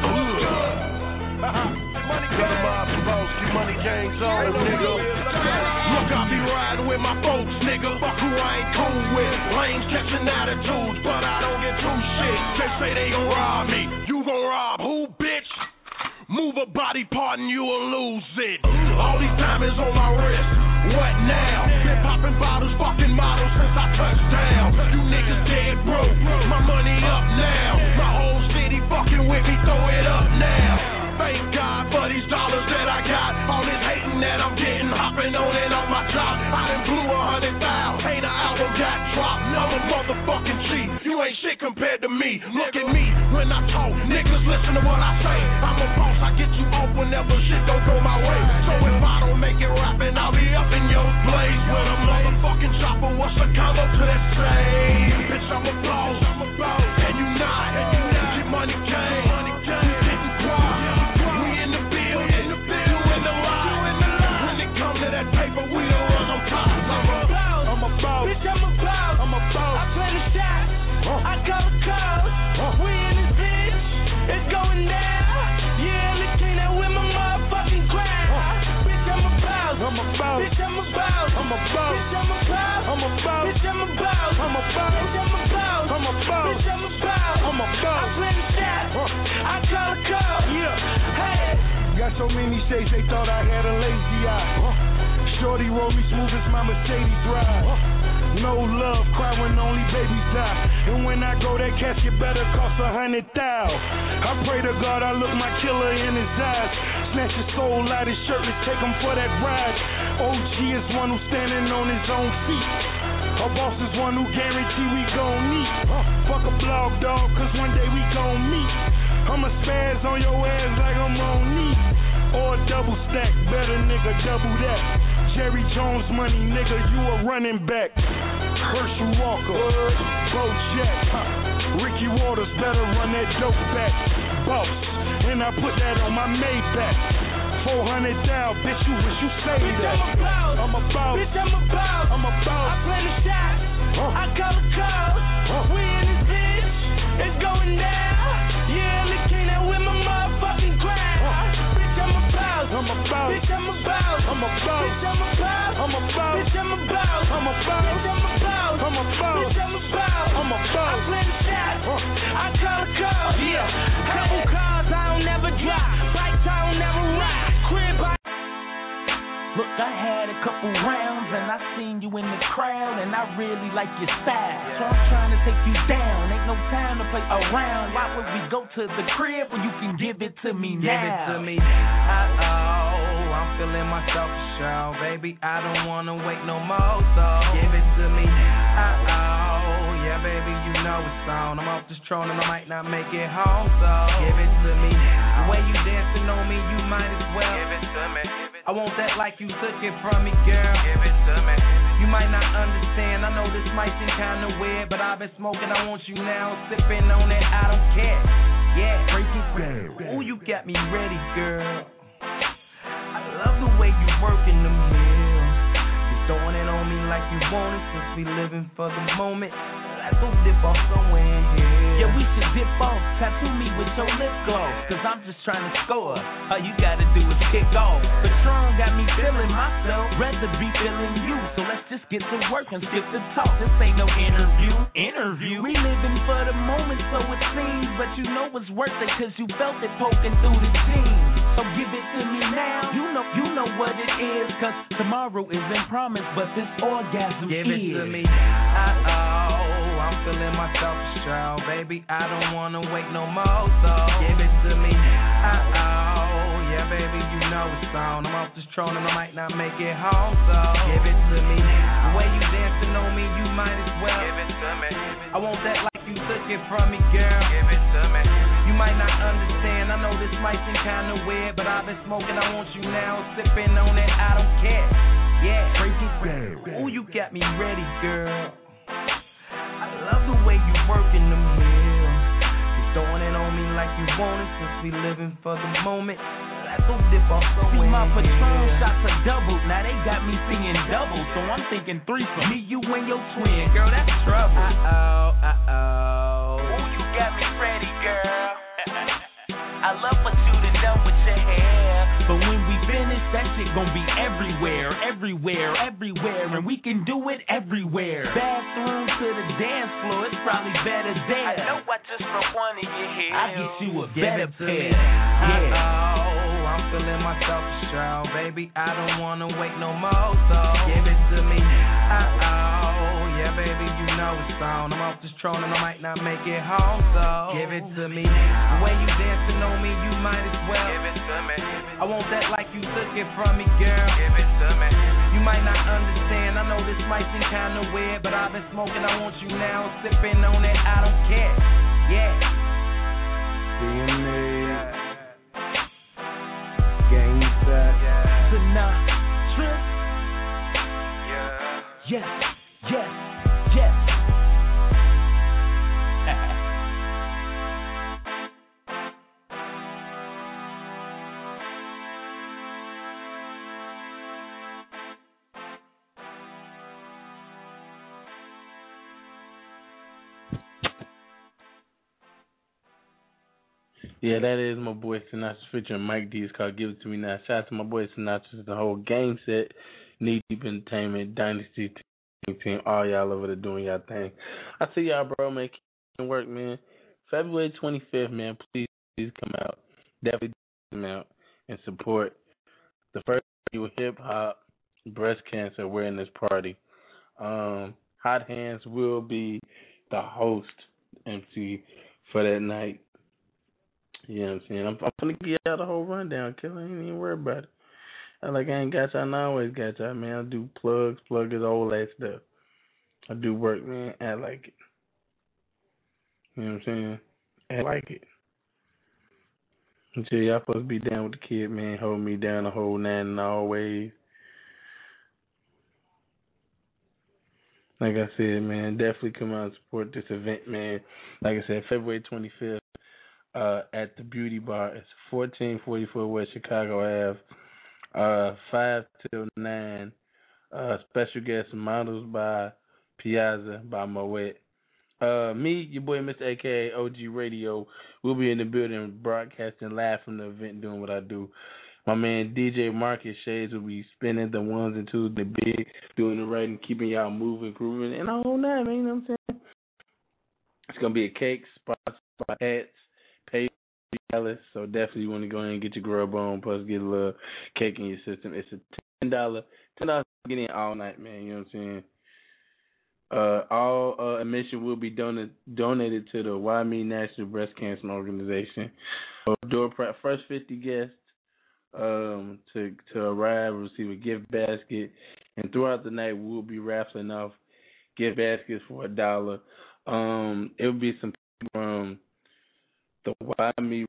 Money gang. Money gang's on, nigga. Look, I be riding with my folks, nigga. Fuck who I ain't cool with. Lanes catching attitudes, but I don't get too shit. They say they gon' rob me. You gon' rob who, bitch? Move a body part and you'll lose it. All these diamonds on my wrist. What now? Been popping bottles, fucking models since I touched down. You niggas dead broke. My money up now. My whole city fucking with me. Throw it up now. Thank God for these dollars that I got. All this hating that I'm getting, hopping on and on my job. I done blew 100,000. Ain't an album got dropped. I'm a motherfucking G. You ain't shit compared to me. Look at me when I talk. Niggas listen to what I say. I'm a boss. I get you off whenever shit don't go my way. So if I don't make it rapping, I'll be up in your place with a motherfucking chopper. What's the combo to that say? Bitch, I'm a boss. And you not. Get money came. So many shades, they thought I had a lazy eye. Shorty roll me smooth as my Mercedes ride. No love, cry when only babies die. And when I go, that casket better cost 100,000. I pray to God I look my killer in his eyes. Snatch his soul out his shirt and take him for that ride. OG is one who's standing on his own feet. A boss is one who guarantee we gon' meet. Fuck a blog dog, cause one day we gon' meet. I'ma spaz on your ass like I'm on knee. Or a double stack, better nigga, double that. Jerry Jones money, nigga, you a running back. Herschel Walker, Bo Jack, Ricky Waters, better run that dope back. Boss, and I put that on my Maybach. 400 down, bitch, you wish you say that. I'm a boss, bitch, I'm a boss. I play the shots, I call the calls. We in this bitch, it's going down. Yeah, look in there with my motherfucking crown. I'm a boss. Bitch, I'm a boss. I'm a boss. Bitch, I'm a boss. I'm a boss. Bitch, I'm a boss. I'm a boss. Bitch, I'm a boss. I'm a boss. Bitch, I'm a boss. I'm a boss. I play the shots. I call the calls. Yeah. Couple cars I don't never drop. Bikes I don't never ride. Crib I. Look, I had a couple rounds and I seen you in the crowd and I really like your style. So I'm trying to take you down. Ain't no time to play around. Why would we go to the crib when you can give it to me now? Give it to me now. I'm feeling myself for sure, baby. I don't wanna wait no more, so give it to me now. Yeah, baby, you know it's on. I'm off this throne and I might not make it home, so give it to me now. The way you dancing on me, you might as well give it to me. I want that like you took it from me, girl. Give it to me. You might not understand. I know this might seem kinda weird, but I've been smoking. I want you now, sipping on it. I don't care. Yeah, break it down. Ooh, you got me ready, girl. I love the way you working the meal. You throwing it on me like you want it. Since we living for the moment, let's go dip off somewhere in here. Yeah, we should dip off. Tattoo me with your lip gloss, cause I'm just trying to score. All you gotta do is kick off. Patron got me feeling myself, rather be feeling you. So let's just get to work and skip the talk. This ain't no interview. We living for the moment, so it seems. But you know it's worth it, cause you felt it poking through the jeans. So give it to me now. You know what it is, cause tomorrow isn't promised, but this orgasm give is. Give it to me now. I'm feeling myself strong, baby. I don't wanna wait no more, so give it to me now. Yeah, baby, you know it's on. I'm off this throne and I might not make it home, so give it to me now. The way you dancing on me, you might as well give it to me. I want that like you took it from me, girl. Give it to me. You might not understand. I know this might seem kinda weird, but I've been smoking. I want you now, sipping on it. I don't care. Yeah, break it down. Ooh, you got me ready, girl. I love the way you working the meal. You throwing it on me like you want it. Since we living for the moment, let's go dip off somewhere. See, my Patron shots are double. Now they got me singing double, so I'm thinking threesome. Me, you, and your twin, girl, that's trouble. Uh-oh. Ooh, you gon' be everywhere, and we can do it everywhere. Bathroom to the dance floor, it's probably better there. I know I just don't wanna get here. I'll get you a better pair. Yeah. I'm feeling myself strong, baby. I don't wanna wait no more, so give it to me. Yeah, baby, you know it's on. I'm off this throne and I might not make it home, so give it to me. The way you dancing on me, you might as well give it to me. I want that like you took it from me, girl. Give it to me. You might not understand. I know this might seem kinda weird, but I've been smoking. I want you now, sipping on it. I don't care. Yeah. DNA. Gangsta. Sinatra. Yes. Yeah, that is my boy Sinatra featuring Mike D. It's called Give It To Me Now. Shout out to my boy Sinatra, the whole game set, Knee Deep Entertainment, Dynasty Team, all y'all over there doing y'all thing. I see y'all, bro, man. Keep work, man. February 25th, man, please come out. Definitely come out and support the first annual hip-hop breast cancer awareness party. Hot Hands will be the host MC for that night. You know what I'm saying? I'm going to give y'all the whole rundown, killer. I ain't even worry about it. I ain't got y'all, and I always got y'all, man. I do plugs, all that stuff. I do work, man. I like it. You know what I'm saying? I like it. Until y'all supposed to be down with the kid, man. Hold me down the whole 9 and always. Like I said, man, definitely come out and support this event, man. Like I said, February 25th. At the Beauty Bar. It's 1444 West Chicago Ave, 5 till 9. Special guest models by Piazza by Moet. Me, your boy Mr. AKA OG Radio, will be in the building broadcasting live from the event doing what I do. My man DJ Marcus Shades will be spinning the ones and twos, the big, doing the writing, keeping y'all moving, grooving, and all that, man, you know what I'm saying? It's going to be a cake, sponsored by hats, pay Alice, so definitely you want to go ahead and get your grub on, plus get a little cake in your system. It's a $10 to get in all night, man. You know what I'm saying? All admission will be donated to the YME National Breast Cancer Organization. First 50 guests to arrive receive a gift basket, and throughout the night we'll be raffling off gift baskets for $1. It will be some people from the YME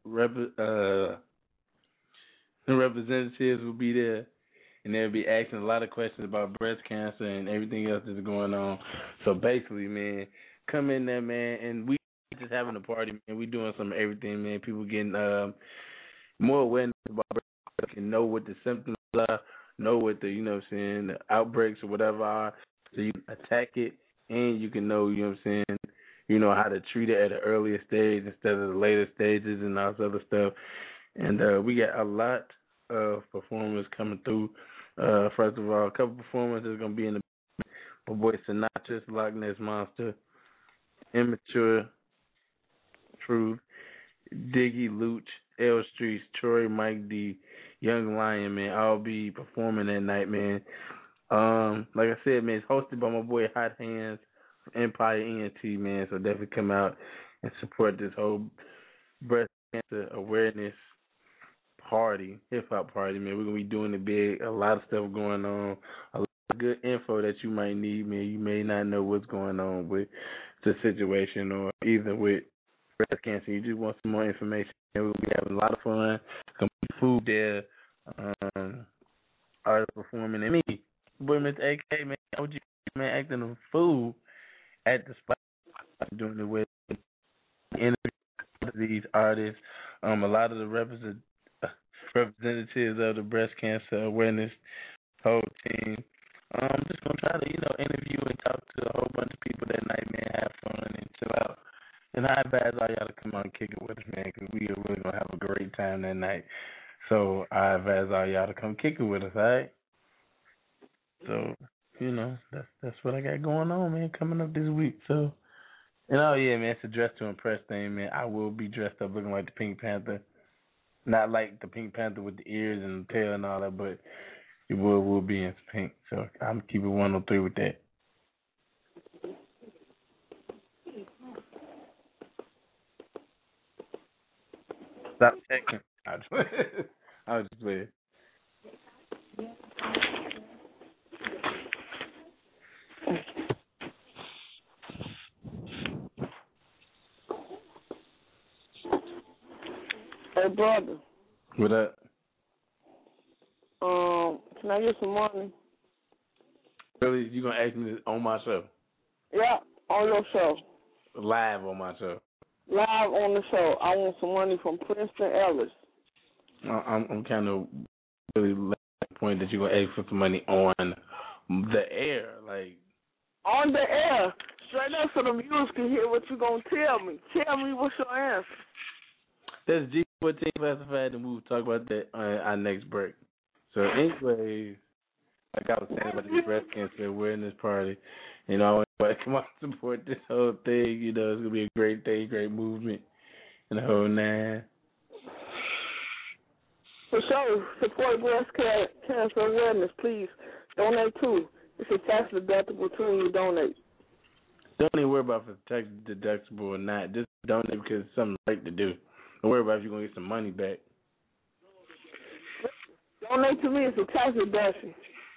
representatives will be there, and they'll be asking a lot of questions about breast cancer and everything else that's going on. So basically, man, come in there, man, and we just having a party, man. We doing some everything, man. People getting more awareness about breast cancer, can know what the symptoms are, know what the, you know what I'm saying, the outbreaks or whatever are, so you can attack it, and you can know, you know what I'm saying, you know, how to treat it at an earlier stage instead of the later stages and all this other stuff. And we got a lot of performers coming through. First of all, a couple performers is going to be in the my boy Sinatra's Loch Ness Monster, Immature Truth, Diggy Looch, L Streets, Troy, Mike D, Young Lion, man, all be performing that night, man. Like I said, man, it's hosted by my boy Hot Hands, Empire ENT, man, so definitely come out and support this whole breast cancer awareness party, hip-hop party, man. We're going to be doing it big, a lot of stuff going on, a lot of good info that you might need, man. You may not know what's going on with the situation or either with breast cancer. You just want some more information. We're going to be having a lot of fun. There's going to be food there, artists performing, and me, boy, Mr. AK, man, OG, man, acting a fool at the spot, doing it with interviews these artists, a lot of the representatives of the breast cancer awareness whole team. I'm just gonna try to, interview and talk to a whole bunch of people that night, man, have fun and chill out. And I advise all y'all to come out and kick it with us, man, because we are really gonna have a great time that night. So I advise all y'all to come kick it with us, all right? So, you know, that's what I got going on, man, coming up this week. So, and oh yeah, man, it's a dress to impress thing, man. I will be dressed up looking like the Pink Panther. Not like the Pink Panther with the ears and the tail and all that, but it will be in pink. So I'm keeping 103 with that. Stop checking. I was just playing. Hey, brother. What up? Can I get some money? Really? You gonna ask me this on my show? Yeah, on your show. Live on my show. Live on the show. I want some money from Princeton Ellis. I'm kind of really at the point that you're gonna ask for some money on the air, like on the air, straight up, so the viewers can hear what you gonna tell me. Tell me what's your answer. That's G14 classified, and we'll talk about that on our next break. So, anyways, like I was saying about the breast cancer awareness party, you know, I want everybody to come out and support this whole thing. You know, it's gonna be a great day, great movement, and the whole nine. For sure, support breast cancer awareness, please. Donate too. It's a tax deductible too when you donate. Don't even worry about if it's tax deductible or not. Just donate because it's something right to do. Don't worry about if you're going to get some money back. Donate to me. It's a tax deduction.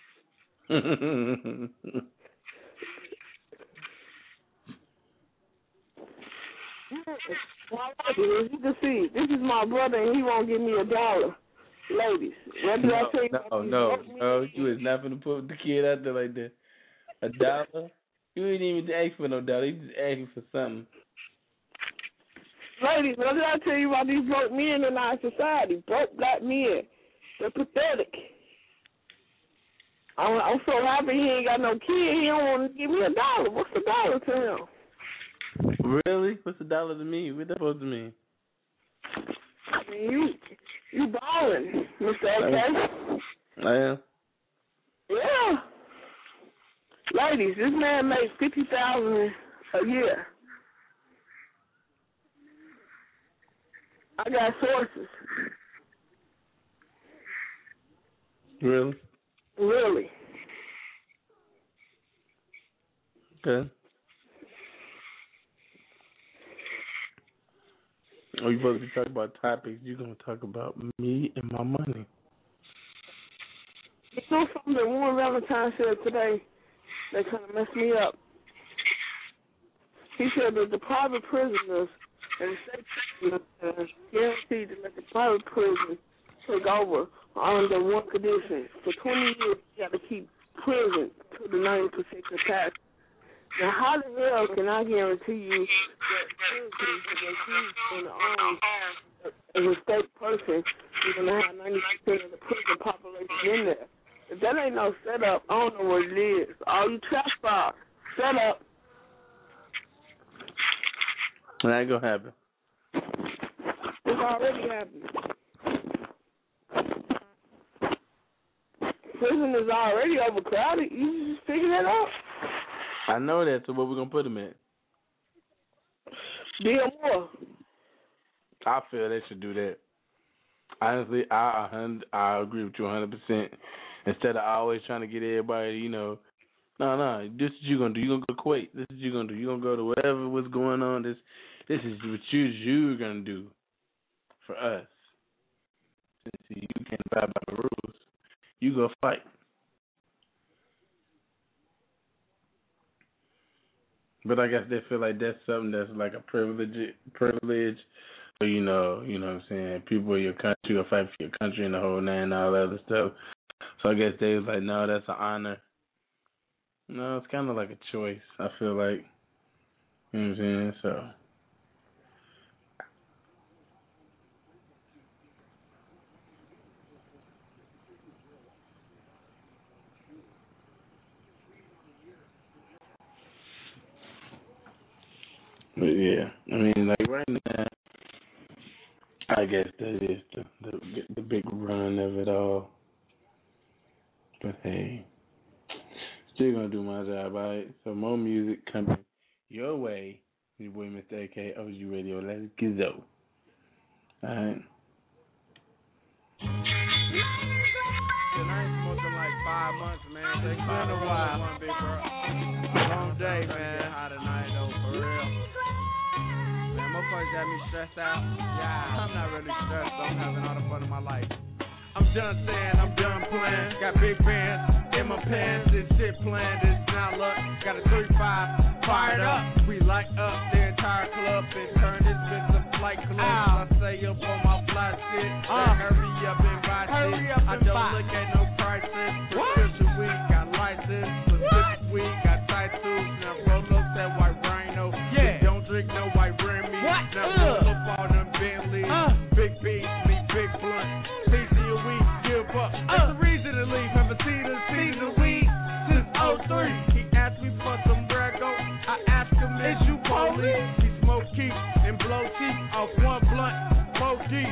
As you can see, this is my brother, and he won't give me $1. Ladies, what did I say? No, you is not going to put the kid out there like that. $1? You didn't even ask for no $1. You just asking for something. Ladies, what did I tell you about these broke men in our society? Broke black men. They're pathetic. I'm so happy he ain't got no kid. He don't want to give me $1. What's $1 to him? Really? What's $1 to me? What's that supposed to mean? I mean, you balling, Mr. AK. I am. Yeah. Ladies, this man makes $50,000 a year. I got sources. Really? Really. Okay. Oh, you supposed to talk about topics. You're going to talk about me and my money. You know something that Warren Valentine said today that kind of messed me up? He said that the private prisoners and the state prisoners are guaranteed to let the private prisoners take over under one condition. For 20 years, you got to keep prison to the 90% capacity. Now, how the hell can I guarantee you that prison that you in the arms as a state person, you're going to have 90% of the prison population in there? If that ain't no setup, I don't know what it is. All you trap files, set up. It ain't going to happen. It's already happening. Prison is already overcrowded. You just figure that out. I know that, so where we going to put them at? Bill Moore. I feel they should do that. Honestly, I agree with you 100%. Instead of always trying to get everybody, you know, no, this is what you're going to do. You're going to go to Kuwait. This is what you're going to do. You're going to go to whatever was going on. This is what you're going to do for us. Since you can't abide by the rules, you go fight. But I guess they feel like that's something that's like a privilege. So, you know what I'm saying? People in your country will fight for your country and the whole nine and all that other stuff. So I guess they was like, no, that's an honor. No, it's kind of like a choice, I feel like. You know what I'm saying? So. But yeah, I mean, like right now, I guess that is the big run of it all. But hey, still gonna do my job, alright? So more music coming your way. Your boy Mr. AK, OG Radio. Let's go. Alright. I ain't smoked in like 5 months, man. It's been a while. Long day, man. Hot tonight, though, for real. Man, motherfuckers got me stressed out. Yeah, I'm not really stressed, though. I'm having all the fun of my life. I'm done saying, I'm done playing. Got big bands in my pants. This shit planned, it's not luck. Got a 35 fired up. We light up the entire club and turn this bitch to flight club. I say up on my fly shit. Hurry up and buy shit. I don't look at no prices. Prescription weed, got license. Pacific weed, got titles. Now roll up that white rhino. Yeah. Don't drink no white Remy. Now roll up all them Bentleys. Big beats, me big blunt. TC a week, give up. That's the reason to leave. Haven't seen a season of weed since 03. He asked me for some Brago. I asked him, is you police? He smoke keep and blow teeth off one blunt, smoke deep.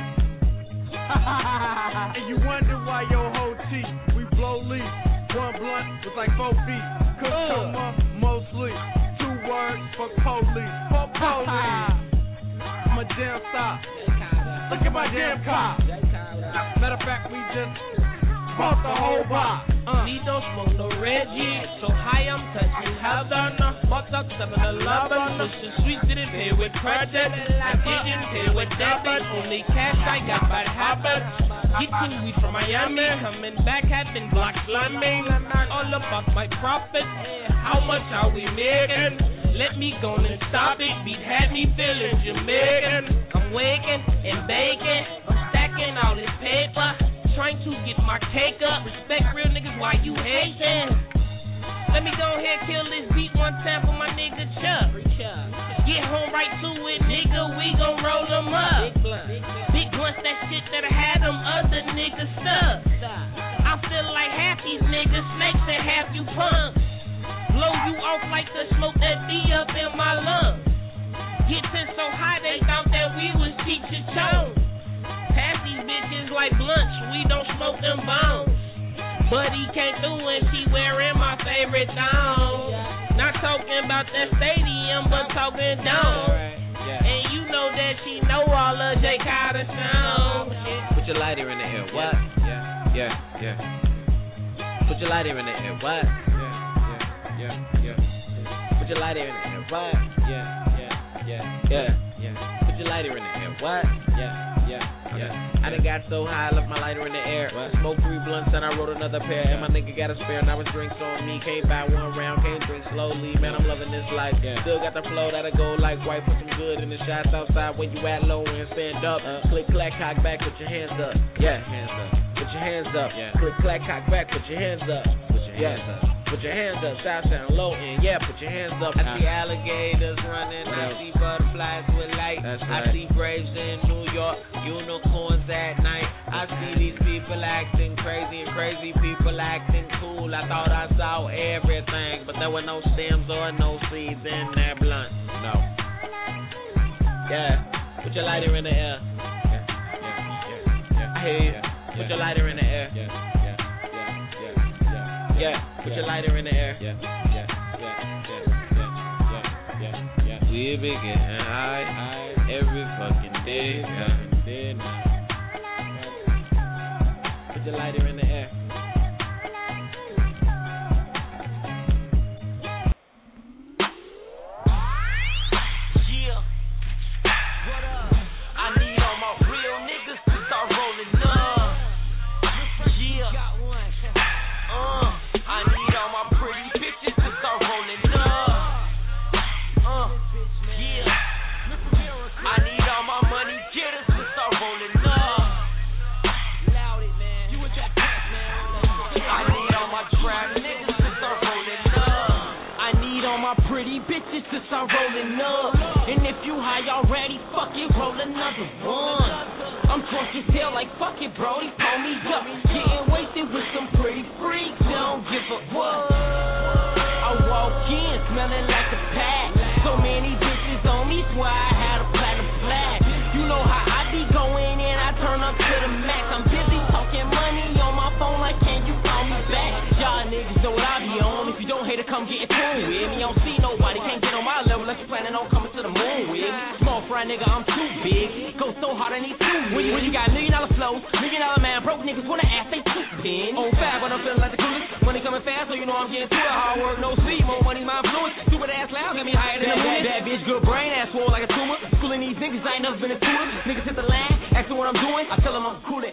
And you wonder why your whole cheek, we blow leaf. One blunt was like 4 feet. Cook coma, mostly. 2 words for police. For police. I'm a damn stop. Look at my damn car. Matter of fact, we just bought the whole bar. Need don't smoke no Reggie. So high I'm touching heaven. Fucked up 7-Eleven. Pushing sweets didn't pay with credit. I didn't pay with debit. Only cash I got by habit. Getting weed from Miami. Coming back had been block slamming. All about my profit. How much are we making? Let me go and stop it. Beat had me feeling Jamaican. I'm waking and baking. I'm stacking all this paper. Trying to get my cake up. Respect real niggas, why you hating? Let me go ahead kill this beat one time for my nigga Chuck. Get home right to it, nigga, we gon' roll them up. Big blunts, that shit that I had them other niggas stuck. I feel like half these niggas snakes and half you punks. Blow you off like the smoke that be up in my lungs. Get this so high they thought that we was teacher Jones. Pass these bitches like blunts, we don't smoke them bones. But he can't do it, she wearing my favorite thong. Not talking about that stadium, but talking dome. And you know that she know all of J. Carter songs. Put your lighter in the air, what? Yeah. Put your lighter in the air, what? Yeah. Put your lighter in the air, what? Yeah. Put your lighter in the air, what? Yeah. I done got so high, I left my lighter in the air. Smoked 3 blunts and I wrote another pair. And my nigga got a spare, now his drinks on me. Can't buy 1 round, can't drink slowly. Man, I'm loving this life. Still got the flow that'll go like white. Put some good in the shots outside when you at low and stand up. Click, clack, cock back, put your hands up. Yeah, hands up. Put your hands up. Click, clack, cock back, put your hands up. Put your hands up. Put your hands up, shout sound low and put your hands up. I see alligators running, I see butterflies with light. I see graves in New York, unicorns at night. I see these people acting crazy and crazy people acting cool. I thought I saw everything, but there were no stems or no seeds in that blunt. No. Yeah, put your lighter in the air. I hear you. Put your lighter in the air. Put your lighter in the air. We be getting high every fucking day. Put your lighter in the air. I need all my real niggas to start rolling up. I need all my pretty bitches to start rolling up. I need all my money getters to start rolling up. I need all my trap niggas to start rolling up. I need all my pretty bitches to start rolling up. And if you high already, fuck it, roll another one. I'm drunk as hell, like fuck it, Brody, pull me up. Getting wasted with some pretty freaks, they don't give a what. I walk in, smelling like a pack. So many bitches on me, swear I had a platinum flag. You know how I be going nigga, I'm too big. Go so hard, I need two. When you got $1 million flows, $1 million man, broke niggas wanna ask they too big. On fire, but I'm feeling like the coolest. Money coming fast, so you know I'm getting to it. Hard work, no sleep, more money, my influence. Stupid ass loud, got me higher than the moon. Bad bitch, good brain, ass swole like a tumor. Schooling these niggas, I ain't never been a tutor. Niggas hit the line, asking what I'm doing. I tell them I'm coolin'.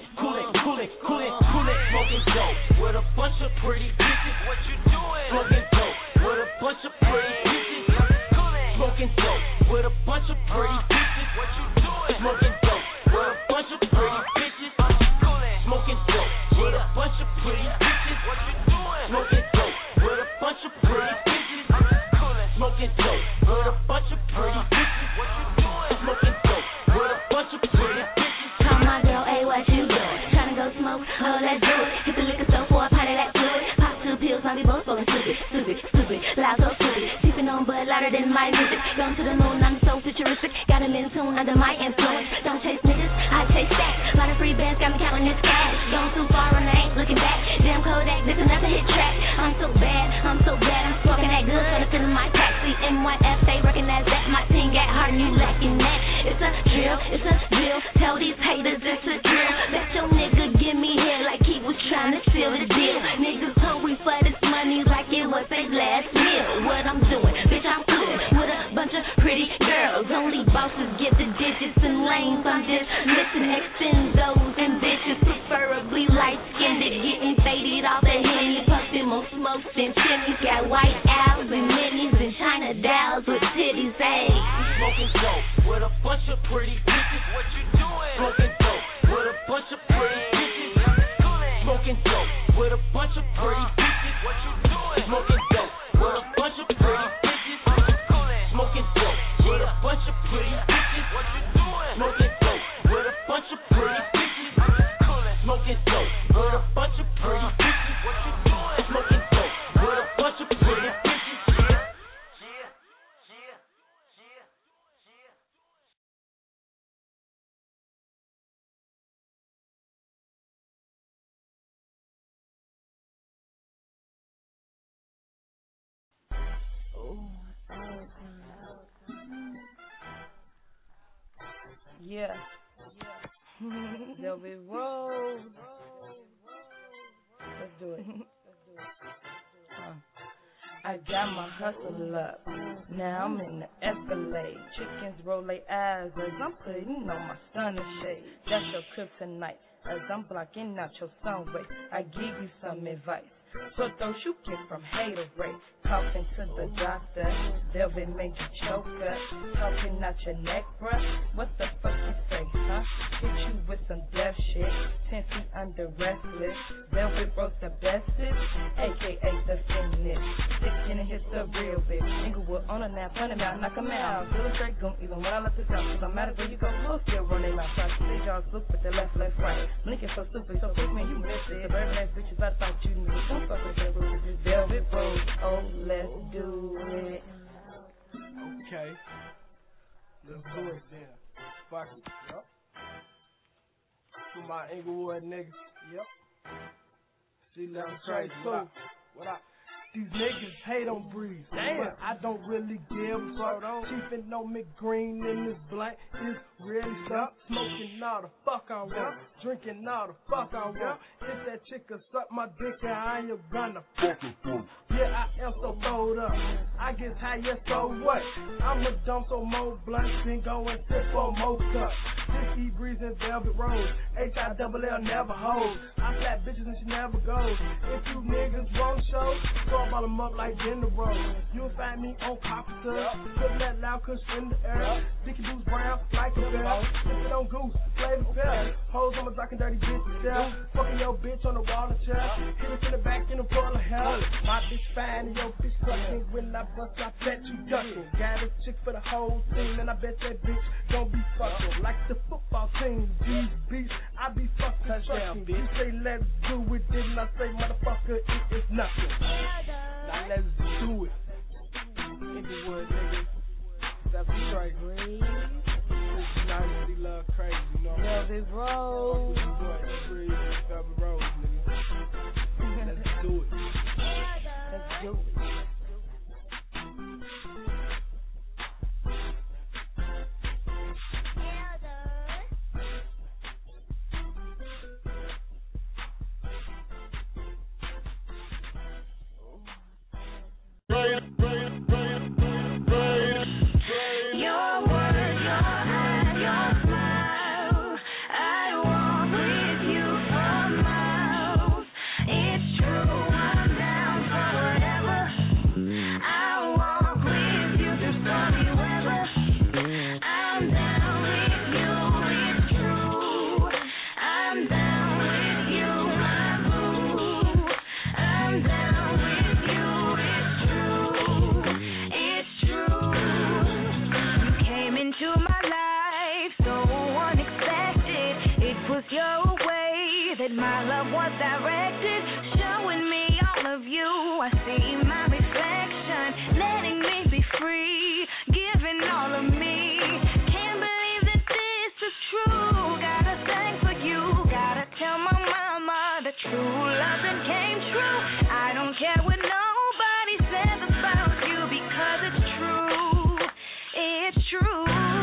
Smoking dope with a bunch of pretty bitches. What you doing? Smoking dope with a bunch of pretty bitches. Smoking dope with a bunch of pretty bitches. What you doing? Smoking dope with a bunch of pretty bitches. Smoking dope with a bunch of pretty bitches. What you doing? Smoking dope with a bunch of pretty bitches. Smoking dope with a bunch of pretty bitches. What you doing? Smoking dope with a bunch of pretty bitches. Call my girl, hey, what you doing? Tryna go smoke? Oh, let's do it. Hit the liquor store for a pint of that fluid. Pop 2 pills, now we both falling stupid. Loud so stupid. Sipping on Bud louder than my music. Going to the moon, I'm so futuristic. Got him in tune under my influence. Don't chase niggas, I chase stacks. Lot of free bands got me counting this cash. Going too far and I ain't looking back. Damn Kodak, this another hit track. I'm so bad. I'm smoking that good, trying to fill in my pack. See NYF, they recognize that my team got hard and you lacking that. It's a drill. Tell these haters it's a drill. Bet your nigga give me hair like he was trying to seal the deal. Niggas hungry for this money like it was their last meal. What I'm doing, bitch, I'm cool with a bunch of pretty girls. Only bosses get the digits and lanes. I'm just missing extendos and bitches, preferably light-skinned, getting faded off the Henny, puffing more smokes than chimneys. Got white owls and minis and China dolls with titties. Hey, smoking dope with a bunch of pretty bitches. What you doing? Smoking dope with a bunch of pretty bitches. Smoking dope with a bunch of pretty bitches. What you doing? Smoking dope with a bunch of pretty bitches. Smoking dope with a bunch of pretty bitches. What you doing? Smoking dope with a bunch of pretty bitches. Smoking dope with a bunch of pretty bitches. What you doing? Smoking dope with a bunch of pretty bitches. Yeah. Delby Road. Let's do it. I got my hustle up. Now I'm in the Escalade. Chickens roll their eyes as I'm putting on my stunner shade. That's your kryptonite as I'm blocking out your sunray. I give you some advice. So those you get from hater rate. Talking to the doctor, they'll be made you choke up. Talking out your neck, bruh. What the fuck you say, huh? Hit you with some death shit. 10 feet under restless. Velvet Rose the bestest, aka the fitness. 16 hits the real bitch. Inglewood on a nap, run him out, knock him out. Feel a straight goon, even when I let this out. Cause no matter where you go, we'll still run their mouth. Try to see y'all look with the left, right. Blinking so stupid, so quick, man, you missed it. Suburban ass bitches, I thought you knew it. Don't fuck with that booty, this Velvet Rose. Oh, let's do it. Okay. Let's do it then. Fuck it. Yup. For my Inglewood niggas. Yep. See, that's crazy. What up? These niggas hate on Breeze. Damn. But I don't really give a fuck. Chiefin' no McGreen in this blunt is really suck. Smoking all the fuck I want. Drinking all the fuck I want. If that chick will suck my dick and I ain't gonna fuck her. Yeah, I am so throwed up. I get high, yeah, so what? I'ma dump some more blunts and go and sip for more cups. Whiskey, Breeze, and Velvet Rose. H-I-double-L never hold. I slap bitches and she never goes. If you niggas want show, ball them up like Gender Rose. You'll find me on Popsicle, putting that loud kush in the air. Dicky Boots brown like a bear. Sippin' on Goose, flavor fair. Hoes on my dark and dirty bitch shell. Fucking your bitch on the wall and chair. Hit it in the back in the full of hell. My bitch fine and your bitch sucking. When I bust, I bet you ducking. Got a chick for the whole team, and I bet that bitch gon' be fucking like the football team. These beats, I be fucking trucking. You say let's do it, didn't I say motherfucker it is nothing. Now let's do it. Inglewood, nigga. That's right. This is Dynasty Love Crazy, you know. Velvet Rose. Velvet Rose, nigga. Let's do it. Let's do it. your way, that my love was directed, showing me all of you. I see my reflection, letting me be free, giving all of me. Can't believe that this is true. Gotta thank for you, gotta tell my mama the true love that came true. I don't care what nobody says about you because it's true. It's true.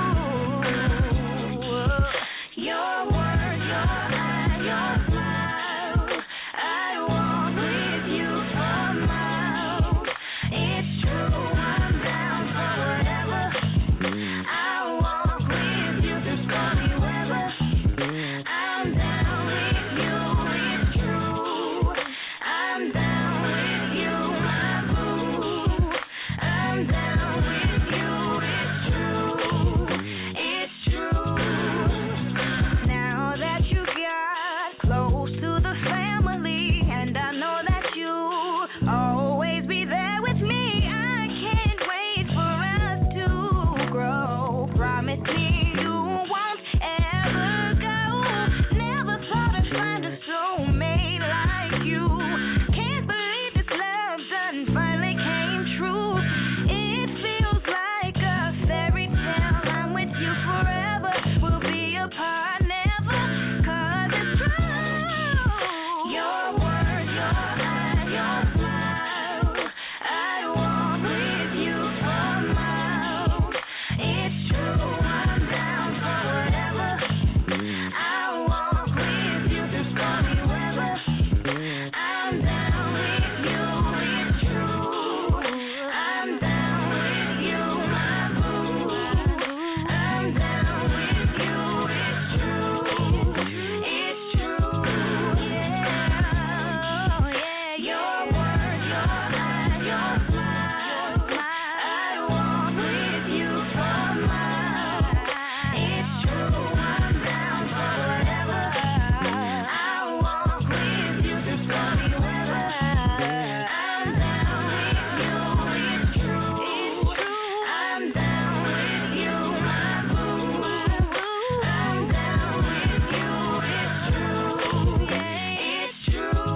Your words, your eyes, your smile. I walk with you for miles. It's true, I'm down for whatever. I walk with you through stormy weather. I'm down with you, it's true. I'm down with you, my boo. I'm down with you, it's true. It's true. Now that you got close to the family, and I know that you always be there with me, I can't wait for us to grow. Promise me you won't ever go. Never thought I'd find a soulmate like you. Can't believe this love done finally came true. It feels like a fairy tale. I'm with you forever. We'll be apart never, 'cause it's true. Your words, your eyes, your smile. I walk with you for miles. It's true, I'm down for whatever. I walk with you through stormy weather. I'm down with you, it's true. I'm down with you, my boo. I'm down with you, it's true. It's true, yeah. Your words, your eyes, your smile. I walk with you for miles. It's true, I'm down for whatever. I walk with you through stormy weather. I'm down with you, it's true. It's true. I'm down with you, my boo. I'm down with you, it's true. It's true.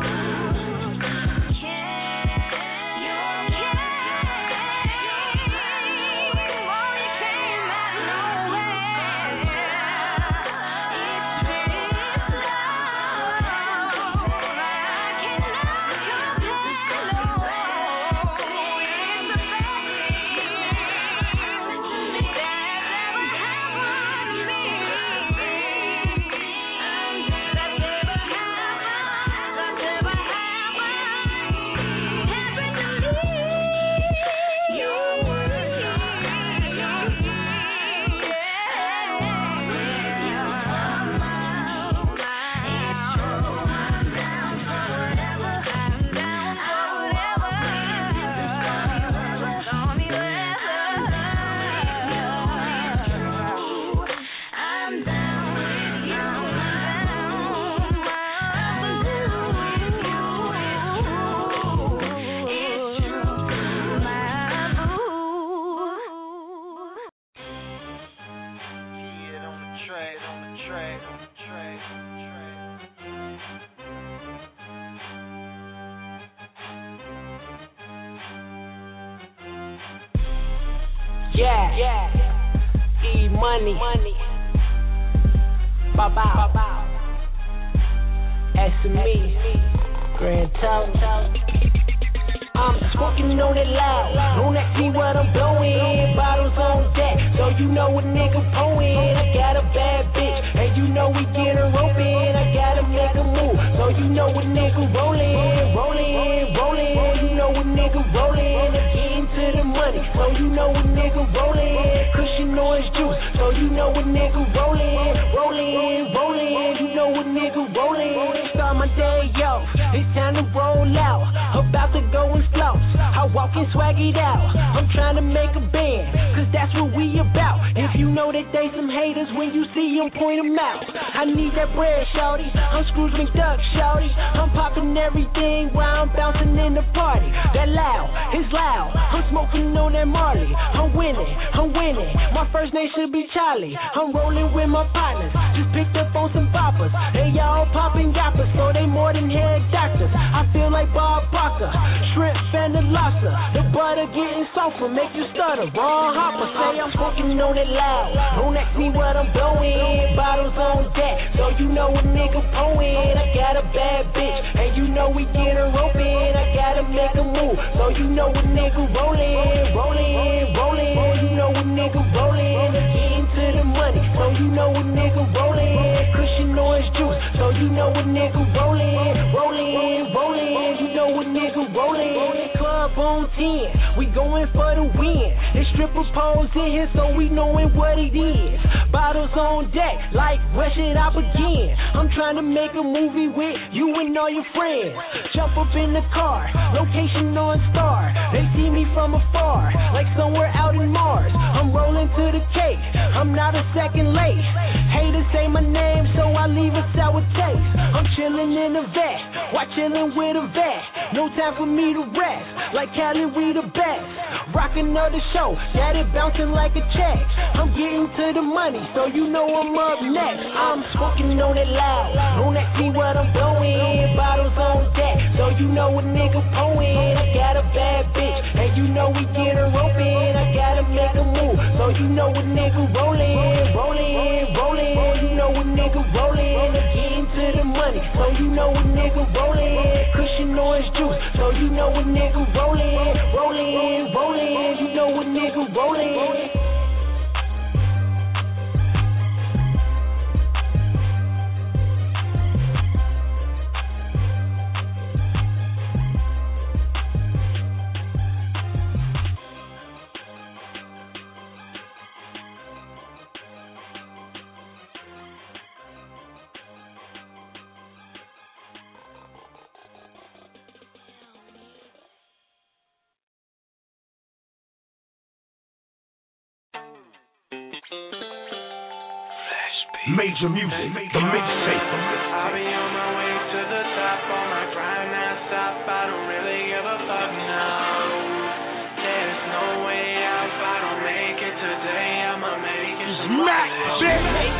Yeah. E-Money. Bow. SME. Grand Town. I'm smoking on it loud. On that see what I'm blowing. Bottles on deck, so you know a nigga pouring. I got a bad bitch, and you know we get her open. I gotta make a move, so you know a nigga rolling. You know a nigga rolling. Getting to the money, so you know a nigga rolling. Cushion orange juice, so you know a nigga rolling. You know a nigga rolling. Start my day off, it's time to roll out. About to go and floss, I walk and swag it out. I'm trying to make a band, 'cause that's what we about. If you know that they some haters, when you see them, point them out. I need that bread, shawty. I'm Scrooge McDuck, shawty. I'm popping everything while I'm bouncing in the party. That loud, it's loud. I'm smoking on that Marley. I'm winning. My first name should be Charlie. I'm rolling with my partners. Just picked up on some boppers. They all popping yappers, so they more than head doctors. I feel like Bob Barker, shrimp and the lobster. The butter getting softer, make you stutter. Raw hopper, say I'm smoking on it loud. Don't ask me what I'm blowing. Bottles on deck, so you know a nigga poet. I got a bad bitch, and you know we get her open. I gotta make a move, so you know a nigga rolling. You know a nigga rolling. Getting to the money, so you know a nigga rolling. Cushion orange juice, so you know a nigga rolling. You know a nigga rolling. Club on 10, we going for the win. It's stripper pose in here, so we knowing what it is. Bottles on deck, like where should I begin? I'm trying to make a movie with you and all your friends. Jump up in the car, location on star. They see me from afar, like somewhere out in Mars. I'm rolling to the cake, I'm not a second late. Haters say my name, so I leave a sour taste. I'm chilling in the vet, why chilling with a vet? No time for me to rest, like Cali, we the best. Rockin' another show, got it bouncing like a check. I'm getting to the money, so you know I'm up next. I'm smoking on it loud, don't ask me what I'm blowing. Bottles on deck, so you know a nigga poet. I got a bad bitch, and you know we get her open. I gotta make a move, so you know a nigga rolling. You know a nigga rolling. Getting to the money, so you know a nigga rolling. Cushion orange juice, so you know a nigga rolling. You know a nigga rolling. Major music, the mixtape. I'll be on my way to the top, on my grind non-stop. I don't really give a fuck now. There's no way out if I don't make it today. I'ma make it tomorrow. I'ma make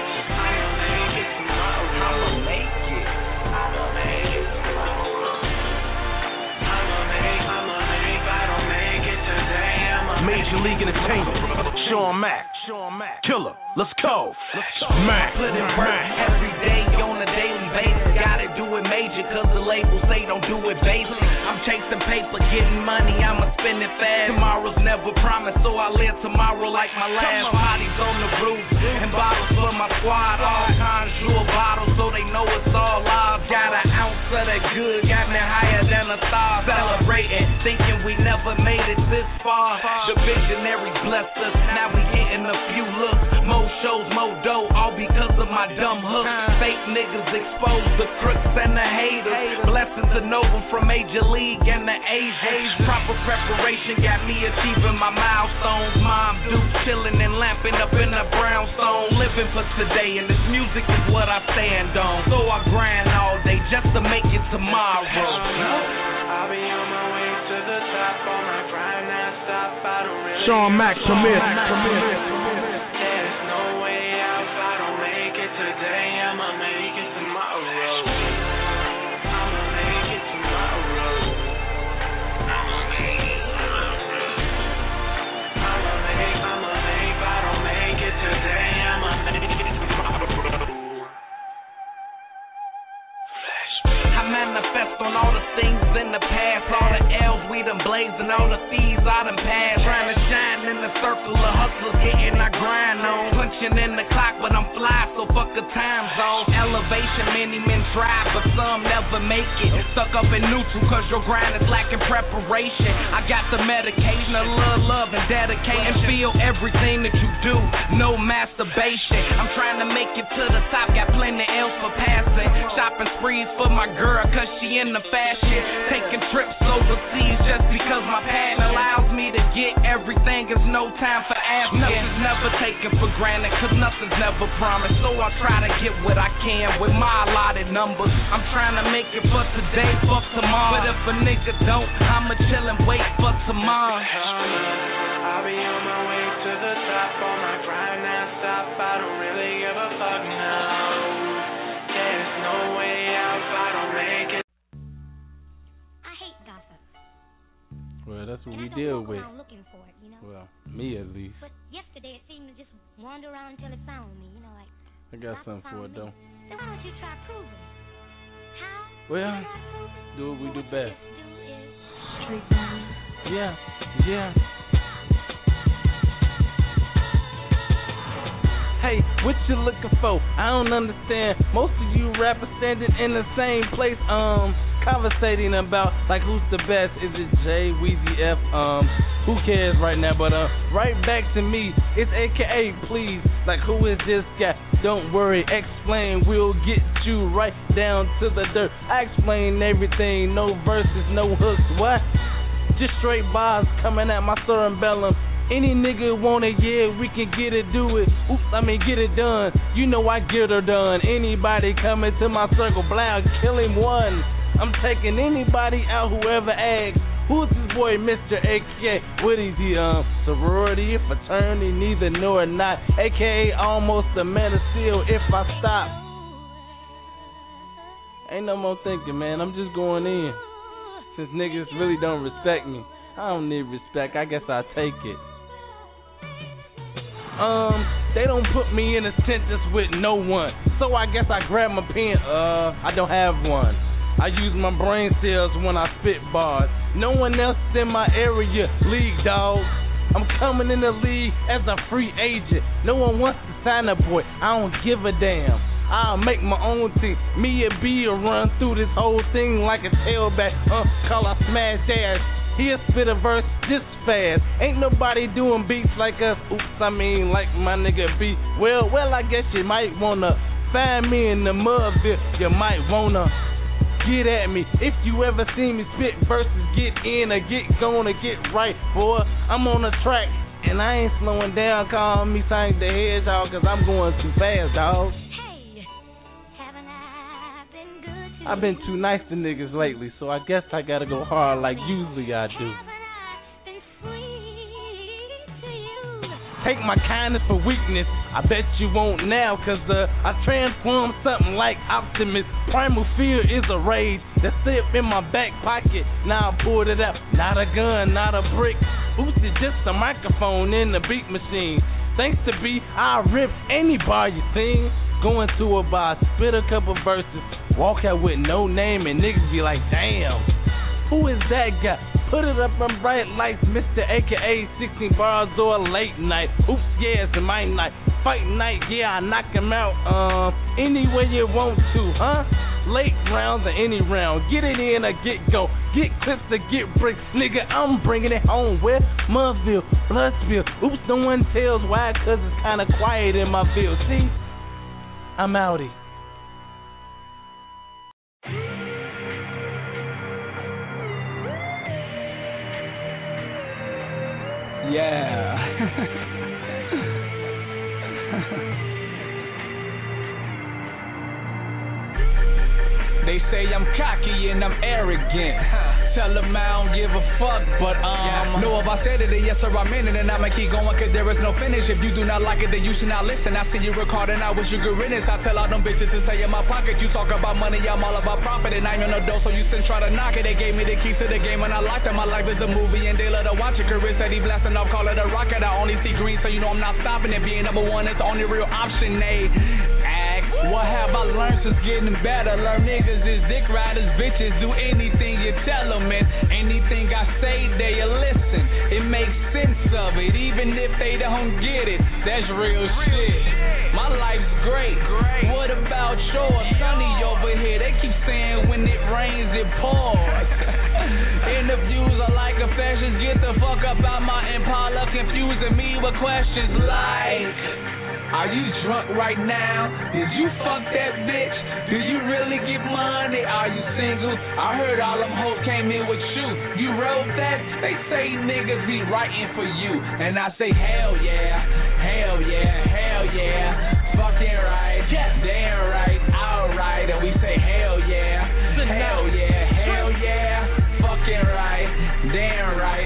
it tomorrow. I'ma make it. I'ma make it tomorrow. I'ma make. If I don't make it today, I'ma Major League Entertainment, Sean Mack, Killer, let's go. Mack, put in work every day on a daily basis. Gotta do it major, cause the labels say don't do it basic. I'm chasing paper, getting money, I'ma spend it fast. Tomorrow's never promised, so I live tomorrow like my last. Bodies on the roof, and bottles for my squad. All kinds, jewel bottles, so they know it's all live. Got an ounce of that good, got me higher than a star. Celebrating, thinking we never made it this far. The visionary blessed us, now we getting a few looks. More shows, more dough, all because of my dumb hook. Fake niggas expose the crooks and the haters. Blessings to know them from Major League and the A's. Proper preparation got me achieving my milestones. Mom, Duke, chilling and lamping up in a brownstone. Living for today, and this music is what I stand on. So I grind all day just to make it tomorrow. I'll be on my way to the top, on my grind non-stop. I don't really Sean Mack, Premier. There's no way out if I don't make it today. I'ma make it tomorrow. I'ma make it tomorrow. I'ma make it tomorrow. I'ma make. If I don't make it today, I'ma make it tomorrow. I manifest on all the things in the past, all the L's we done blazed and all the thieves I done passed. Trying to shine in the circle of hustlers, getting our grind on. Punching in the clock, but I'm fly, so fuck a time zone. Elevation, many men try, but some never make it. Stuck up in neutral, cause your grind is lacking preparation. I got the medication of love and dedication. Feel everything that you do, no masturbation. I'm trying to make it to the top, got plenty else for passing. Shopping sprees for my girl, cause she in the fashion. Taking trips overseas just because my pattern allows me to get everything. There's no time for asking. Nothing's never taken for granted, cause nothing's never promised. So I try to get what I can with my allotted numbers. I'm trying to make it for today, fuck tomorrow. But if a nigga don't, I'ma chill and wait for tomorrow. I'll be on my way to the top, on my grind non-stop. I don't really give a fuck now. There's no way out if I don't make it. I hate gossip. Well, that's what and we I deal don't with. Looking for it, you know? Well, me at least. But yesterday it seemed to just wander around until it found me, you know, like. I got something for it though. So why don't you try proving? How? Well, do what we do best. Street Yeah, yeah. Hey, what you looking for? I don't understand. Most of you rappers standing in the same place, conversating about like who's the best. Is it Jay, Weezy F? Who cares right now? But right back to me. It's AKA, please. Like who is this guy? Don't worry, explain. We'll get you right down to the dirt. I explain everything. No verses, no hooks. What? Just straight bars coming at my cerebellum. Any nigga want it, yeah, we can get it, do it. Get it done. You know I get her done. Anybody coming to my circle, blah, kill him one. I'm taking anybody out, whoever asks. Who's this boy, Mr. AKA? What is he, sorority, fraternity, neither nor not. AKA almost a man of steel if I stop. Ain't no more thinking, man. I'm just going in. Since niggas really don't respect me, I don't need respect. I guess I'll take it. They don't put me in a sentence with no one, so I guess I grab my pen. I don't have one. I use my brain cells when I spit bars. No one else in my area, league dog. I'm coming in the league as a free agent. No one wants to sign a boy. I don't give a damn. I'll make my own team. Me and B will run through this whole thing like a tailback. Call I smash dash. He'll spit a verse just fast. Ain't nobody doing beats like us. Like my nigga B. Well, I guess you might wanna find me in the Mudville. You might wanna get at me. If you ever see me spit verses, get in or get going or get right, boy. I'm on the track and I ain't slowing down. Call me Sonic the Hedgehog, cause I'm going too fast, dog. I've been too nice to niggas lately, so I guess I gotta go hard like usually I do. Take my kindness for weakness, I bet you won't now, cause I transform something like Optimus. Primal fear is a rage that sit in my back pocket. Now I pulled it out, not a gun, not a brick. Oops, it's just a microphone in the beat machine. Thanks to B, I rip any bar you sing. Going to a bar, spit a couple verses, walk out with no name, and niggas be like, damn, who is that guy? Put it up on bright lights, Mr. AKA 16 bars or a late night. Oops, yeah, it's my night. Fight night, yeah, I knock him out. Any way you want to, huh? Late rounds or any round, get it in or get go. Get clips or get bricks, nigga, I'm bringing it home. Where? Mudville, Bloodspill. Oops, no one tells why, cause it's kinda quiet in my field. See? I'm outie. Yeah. They say I'm cocky and I'm arrogant. Tell them I don't give a fuck, but know if I said it, then yes sir I meant it, and I'ma keep going cause there is no finish. If you do not like it, then you should not listen. I see you recording, I wish you could riddance. I tell all them bitches to stay in my pocket. You talk about money, I'm all about profit, and I'm in no dough, so you still try to knock it. They gave me the keys to the game and I liked it. My life is a movie and they love to watch it. Career said he blasting off, call it a rocket. I only see green, so you know I'm not stopping it. Being number one is the only real option, they act. What have I learned since getting better? Learn niggas is dick riders, bitches, do anything you tell them, and anything I say, they listen. It makes sense of it, even if they don't get it. That's real shit. My life's great. What about yours? Sunny over here. They keep saying when it rains, it pours. Interviews are like confessions. Get the fuck up out my Impala, confusing me with questions like, Are you drunk right now? Did you fuck that bitch? Do you really get money? Are you single? I heard all them hoes came in with you. You wrote that? They say niggas be writing for you. And I say, hell yeah, hell yeah, hell yeah. Fucking right, damn right, alright. And we say, hell yeah, hell yeah, hell yeah. Fucking right, damn right,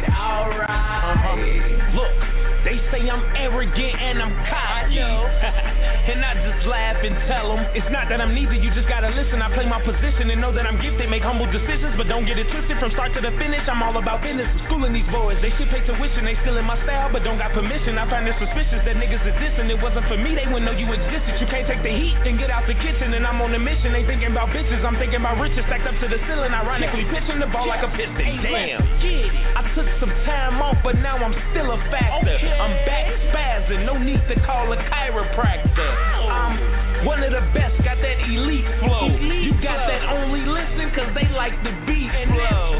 alright. Look, they say I'm arrogant and I'm cocky. And I just laugh and tell them it's not that I'm neither, you just gotta listen. I play my position and know that I'm gifted. Make humble decisions, but don't get it twisted. From start to the finish, I'm all about business. I'm schooling these boys, they should pay tuition. They still in my style, but don't got permission. I find it suspicious that niggas is dissing. It wasn't for me, they wouldn't know you existed. You can't take the heat, then get out the kitchen. And I'm on a mission, ain't thinking about bitches. I'm thinking about riches stacked up to the ceiling. Ironically pitching the ball like a piston. Damn, I took some time off, but now I'm still a factor. I'm back spazzing, no need to call a chiropractor. I'm one of the best, got that elite flow. You got that only listen cause they like the beat flow.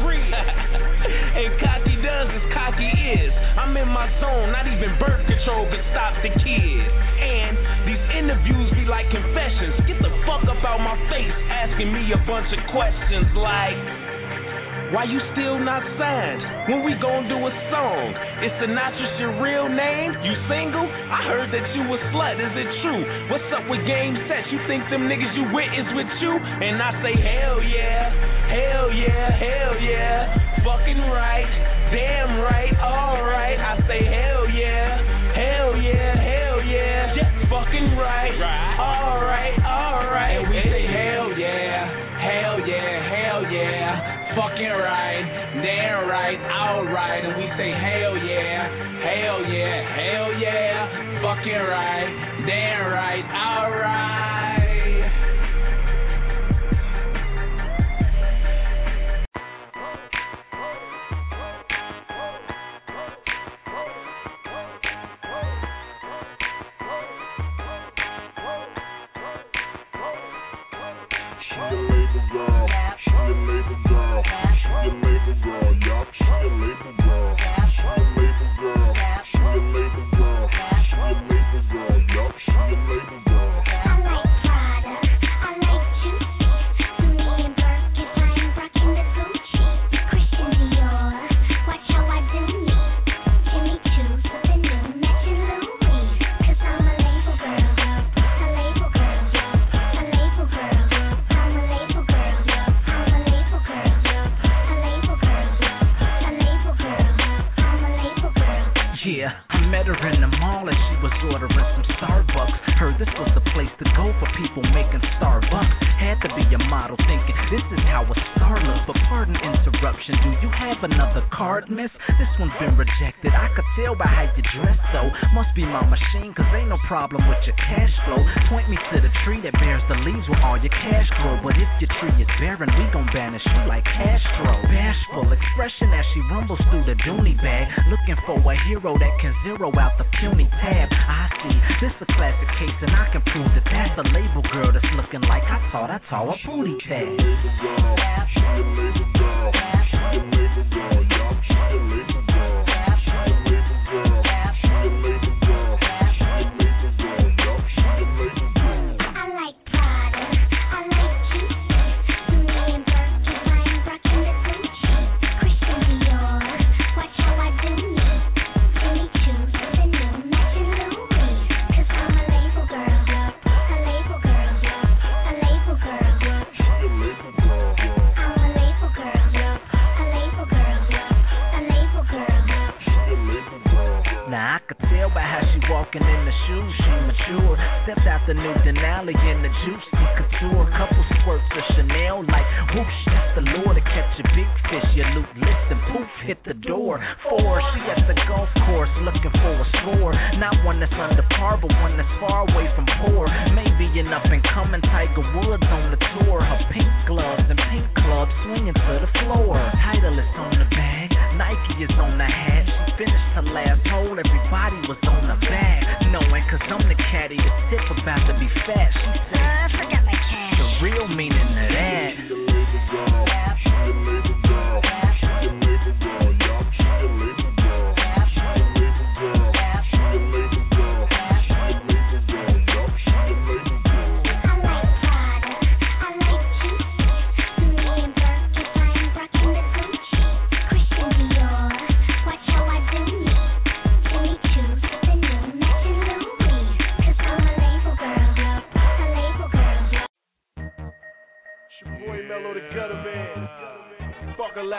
And cocky does as cocky is. I'm in my zone, not even birth control could stop the kids. And these interviews be like confessions. Get the fuck up out my face asking me a bunch of questions like, why you still not signed? When we gon' do a song? Is Sinatra your real name? You single? I heard that you a slut, is it true? What's up with game sets? You think them niggas you with is with you? And I say hell yeah, hell yeah, hell yeah. Fucking right, damn right, alright. I say hell yeah, hell yeah, hell yeah. Fucking right, alright, alright. And we say hell yeah, hell yeah, hell yeah. Fucking right, damn right, alright. And we say hell yeah, hell yeah, hell yeah. Fucking right, damn right, alright.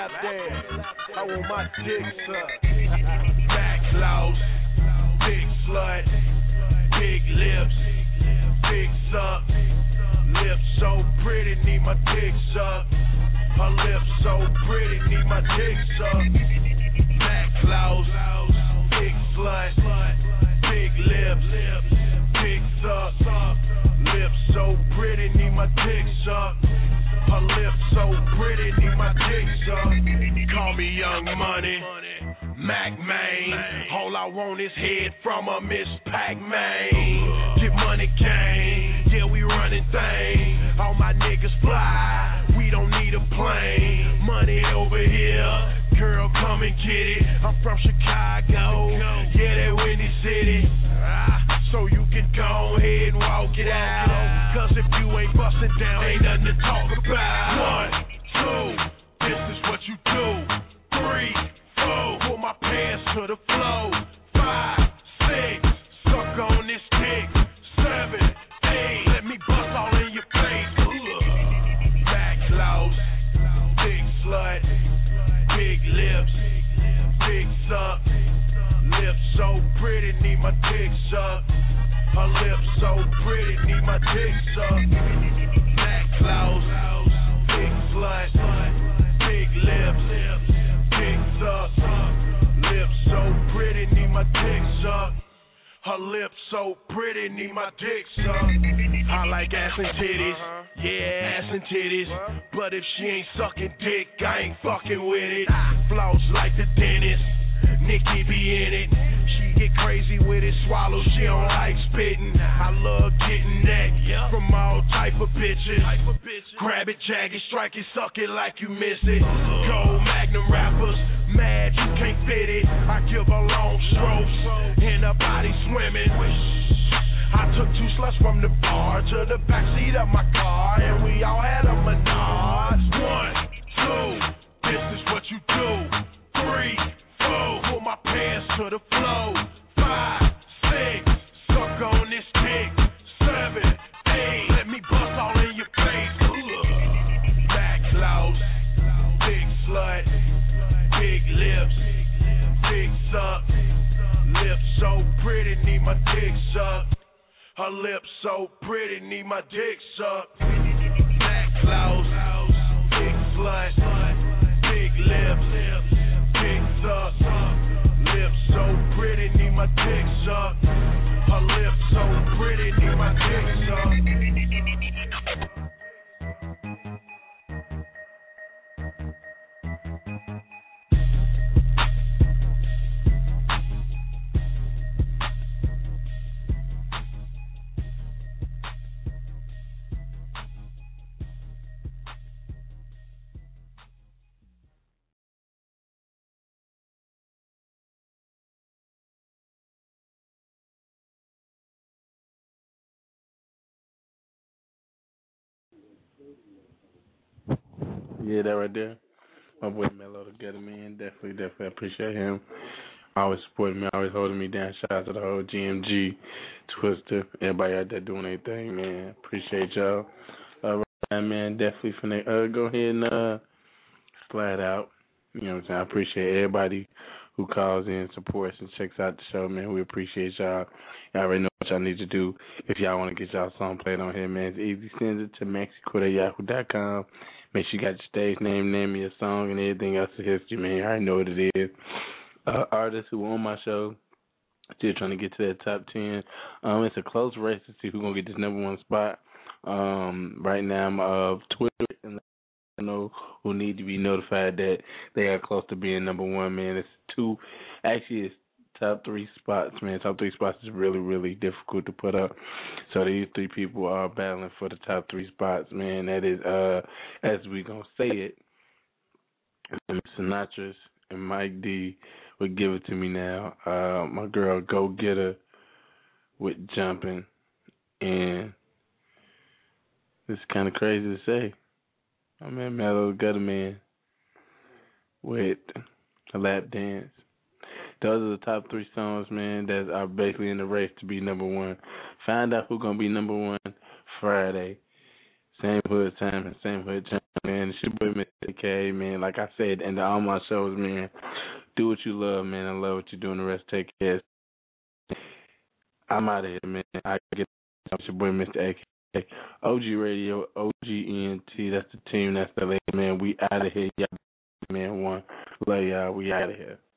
lap dance. I want my dick sucked. Back lost, big slut, big lips, big suck. Lips so pretty, need my dick sucked. Her lips so pretty, need my dick sucked. Back lost, big slut, big lips, big suck. Lips so pretty, need my dick sucked. Her lips so pretty, need my dick sucked. Call me Young Money, Mac Man. All I want is head from a Miss Pac-Man. Get money, gang. Yeah, we running things. All my niggas fly. We don't need a plane. Money over here. Girl, come and get it. I'm from Chicago. Yeah, that Windy City. So you can go ahead and walk it out. Cause if you ain't busting down, ain't nothing to talk about. 1, 2, this is what you do. 3, 4, pull my pants to the floor. 5, 6, suck on this dick. 7, 8, let me bust all in your face. Back lost, big slut, big lips, big suck. Lips so pretty, need my dick sucked. Her lips so pretty, need my dick sucked. Back close, big slut, big lips, big suck. Lips so pretty, need my dick sucked. Her lips so pretty, need my dick sucked. I like ass and titties, yeah, ass and titties. But if she ain't sucking dick, I ain't fucking with it. Floss like the dentist, Nikki be in it. She get crazy with it, swallow, she don't like spitting. I love getting that from all type of bitches. Grab it, jag it, strike it, suck it like you miss it. Gold Magnum rappers, mad you can't fit it. I give her long strokes, and her body swimming. I took 2 sluts from the bar to the backseat of my car, and we all had a menage. 1, 2, this is what you do. 3, 4, pull my pants to the floor. 5, 6, suck on this dick. 7, 8, let me bust all in your face. Back lost, big slut, big lips, big suck. Lips so pretty, need my dick sucked. Her lips so pretty, need my dick sucked. Back lost, big slut, big lips, big suck. Lips so pretty, need my dick sucked. Her lips so pretty, need my dick sucked. Yeah, that right there. My boy Mello the Gutter Man. Definitely appreciate him. Always supporting me, always holding me down. Shout out to the whole GMG, Twister, everybody out there doing their thing, man. Appreciate y'all. Right now, man, definitely finna go ahead and slide out. You know what I'm saying? I appreciate everybody who calls in, supports, and checks out the show, man. We appreciate y'all. Y'all already know what y'all need to do. If y'all want to get y'all song played on here, man, it's easy. Send it to maxiquit@yahoo.com. Make sure you got your stage name of your song, and everything else is history, man. I already know what it is. Artists who on my show, still trying to get to that top 10. It's a close race to see who's going to get this number 1 spot. Right now, I'm Twitter, and I know who need to be notified that they are close to being number 1, man. It's top 3 spots, man. Top 3 spots is really, really difficult to put up. So these 3 people are battling for the top 3 spots, man. That is, as we going to say it, Sinatra's and Mike D would give it to me now. My girl Go Getter with Jumping, and it's kind of crazy to say. I mean, Mellow Gutter Man with a Lap Dance. Those are the top 3 songs, man, that are basically in the race to be number 1. Find out who's going to be number 1 Friday. Same hood time and same hood time, man. It's your boy, Mr. K, man. Like I said, and all my shows, man, do what you love, man. I love what you're doing. The rest, take care. I'm out of here, man. I get it's your boy, Mr. AK. OG Radio, OGENT. That's the team. That's the lady, man. We out of here, y'all. Man, one. Love y'all. We out of here.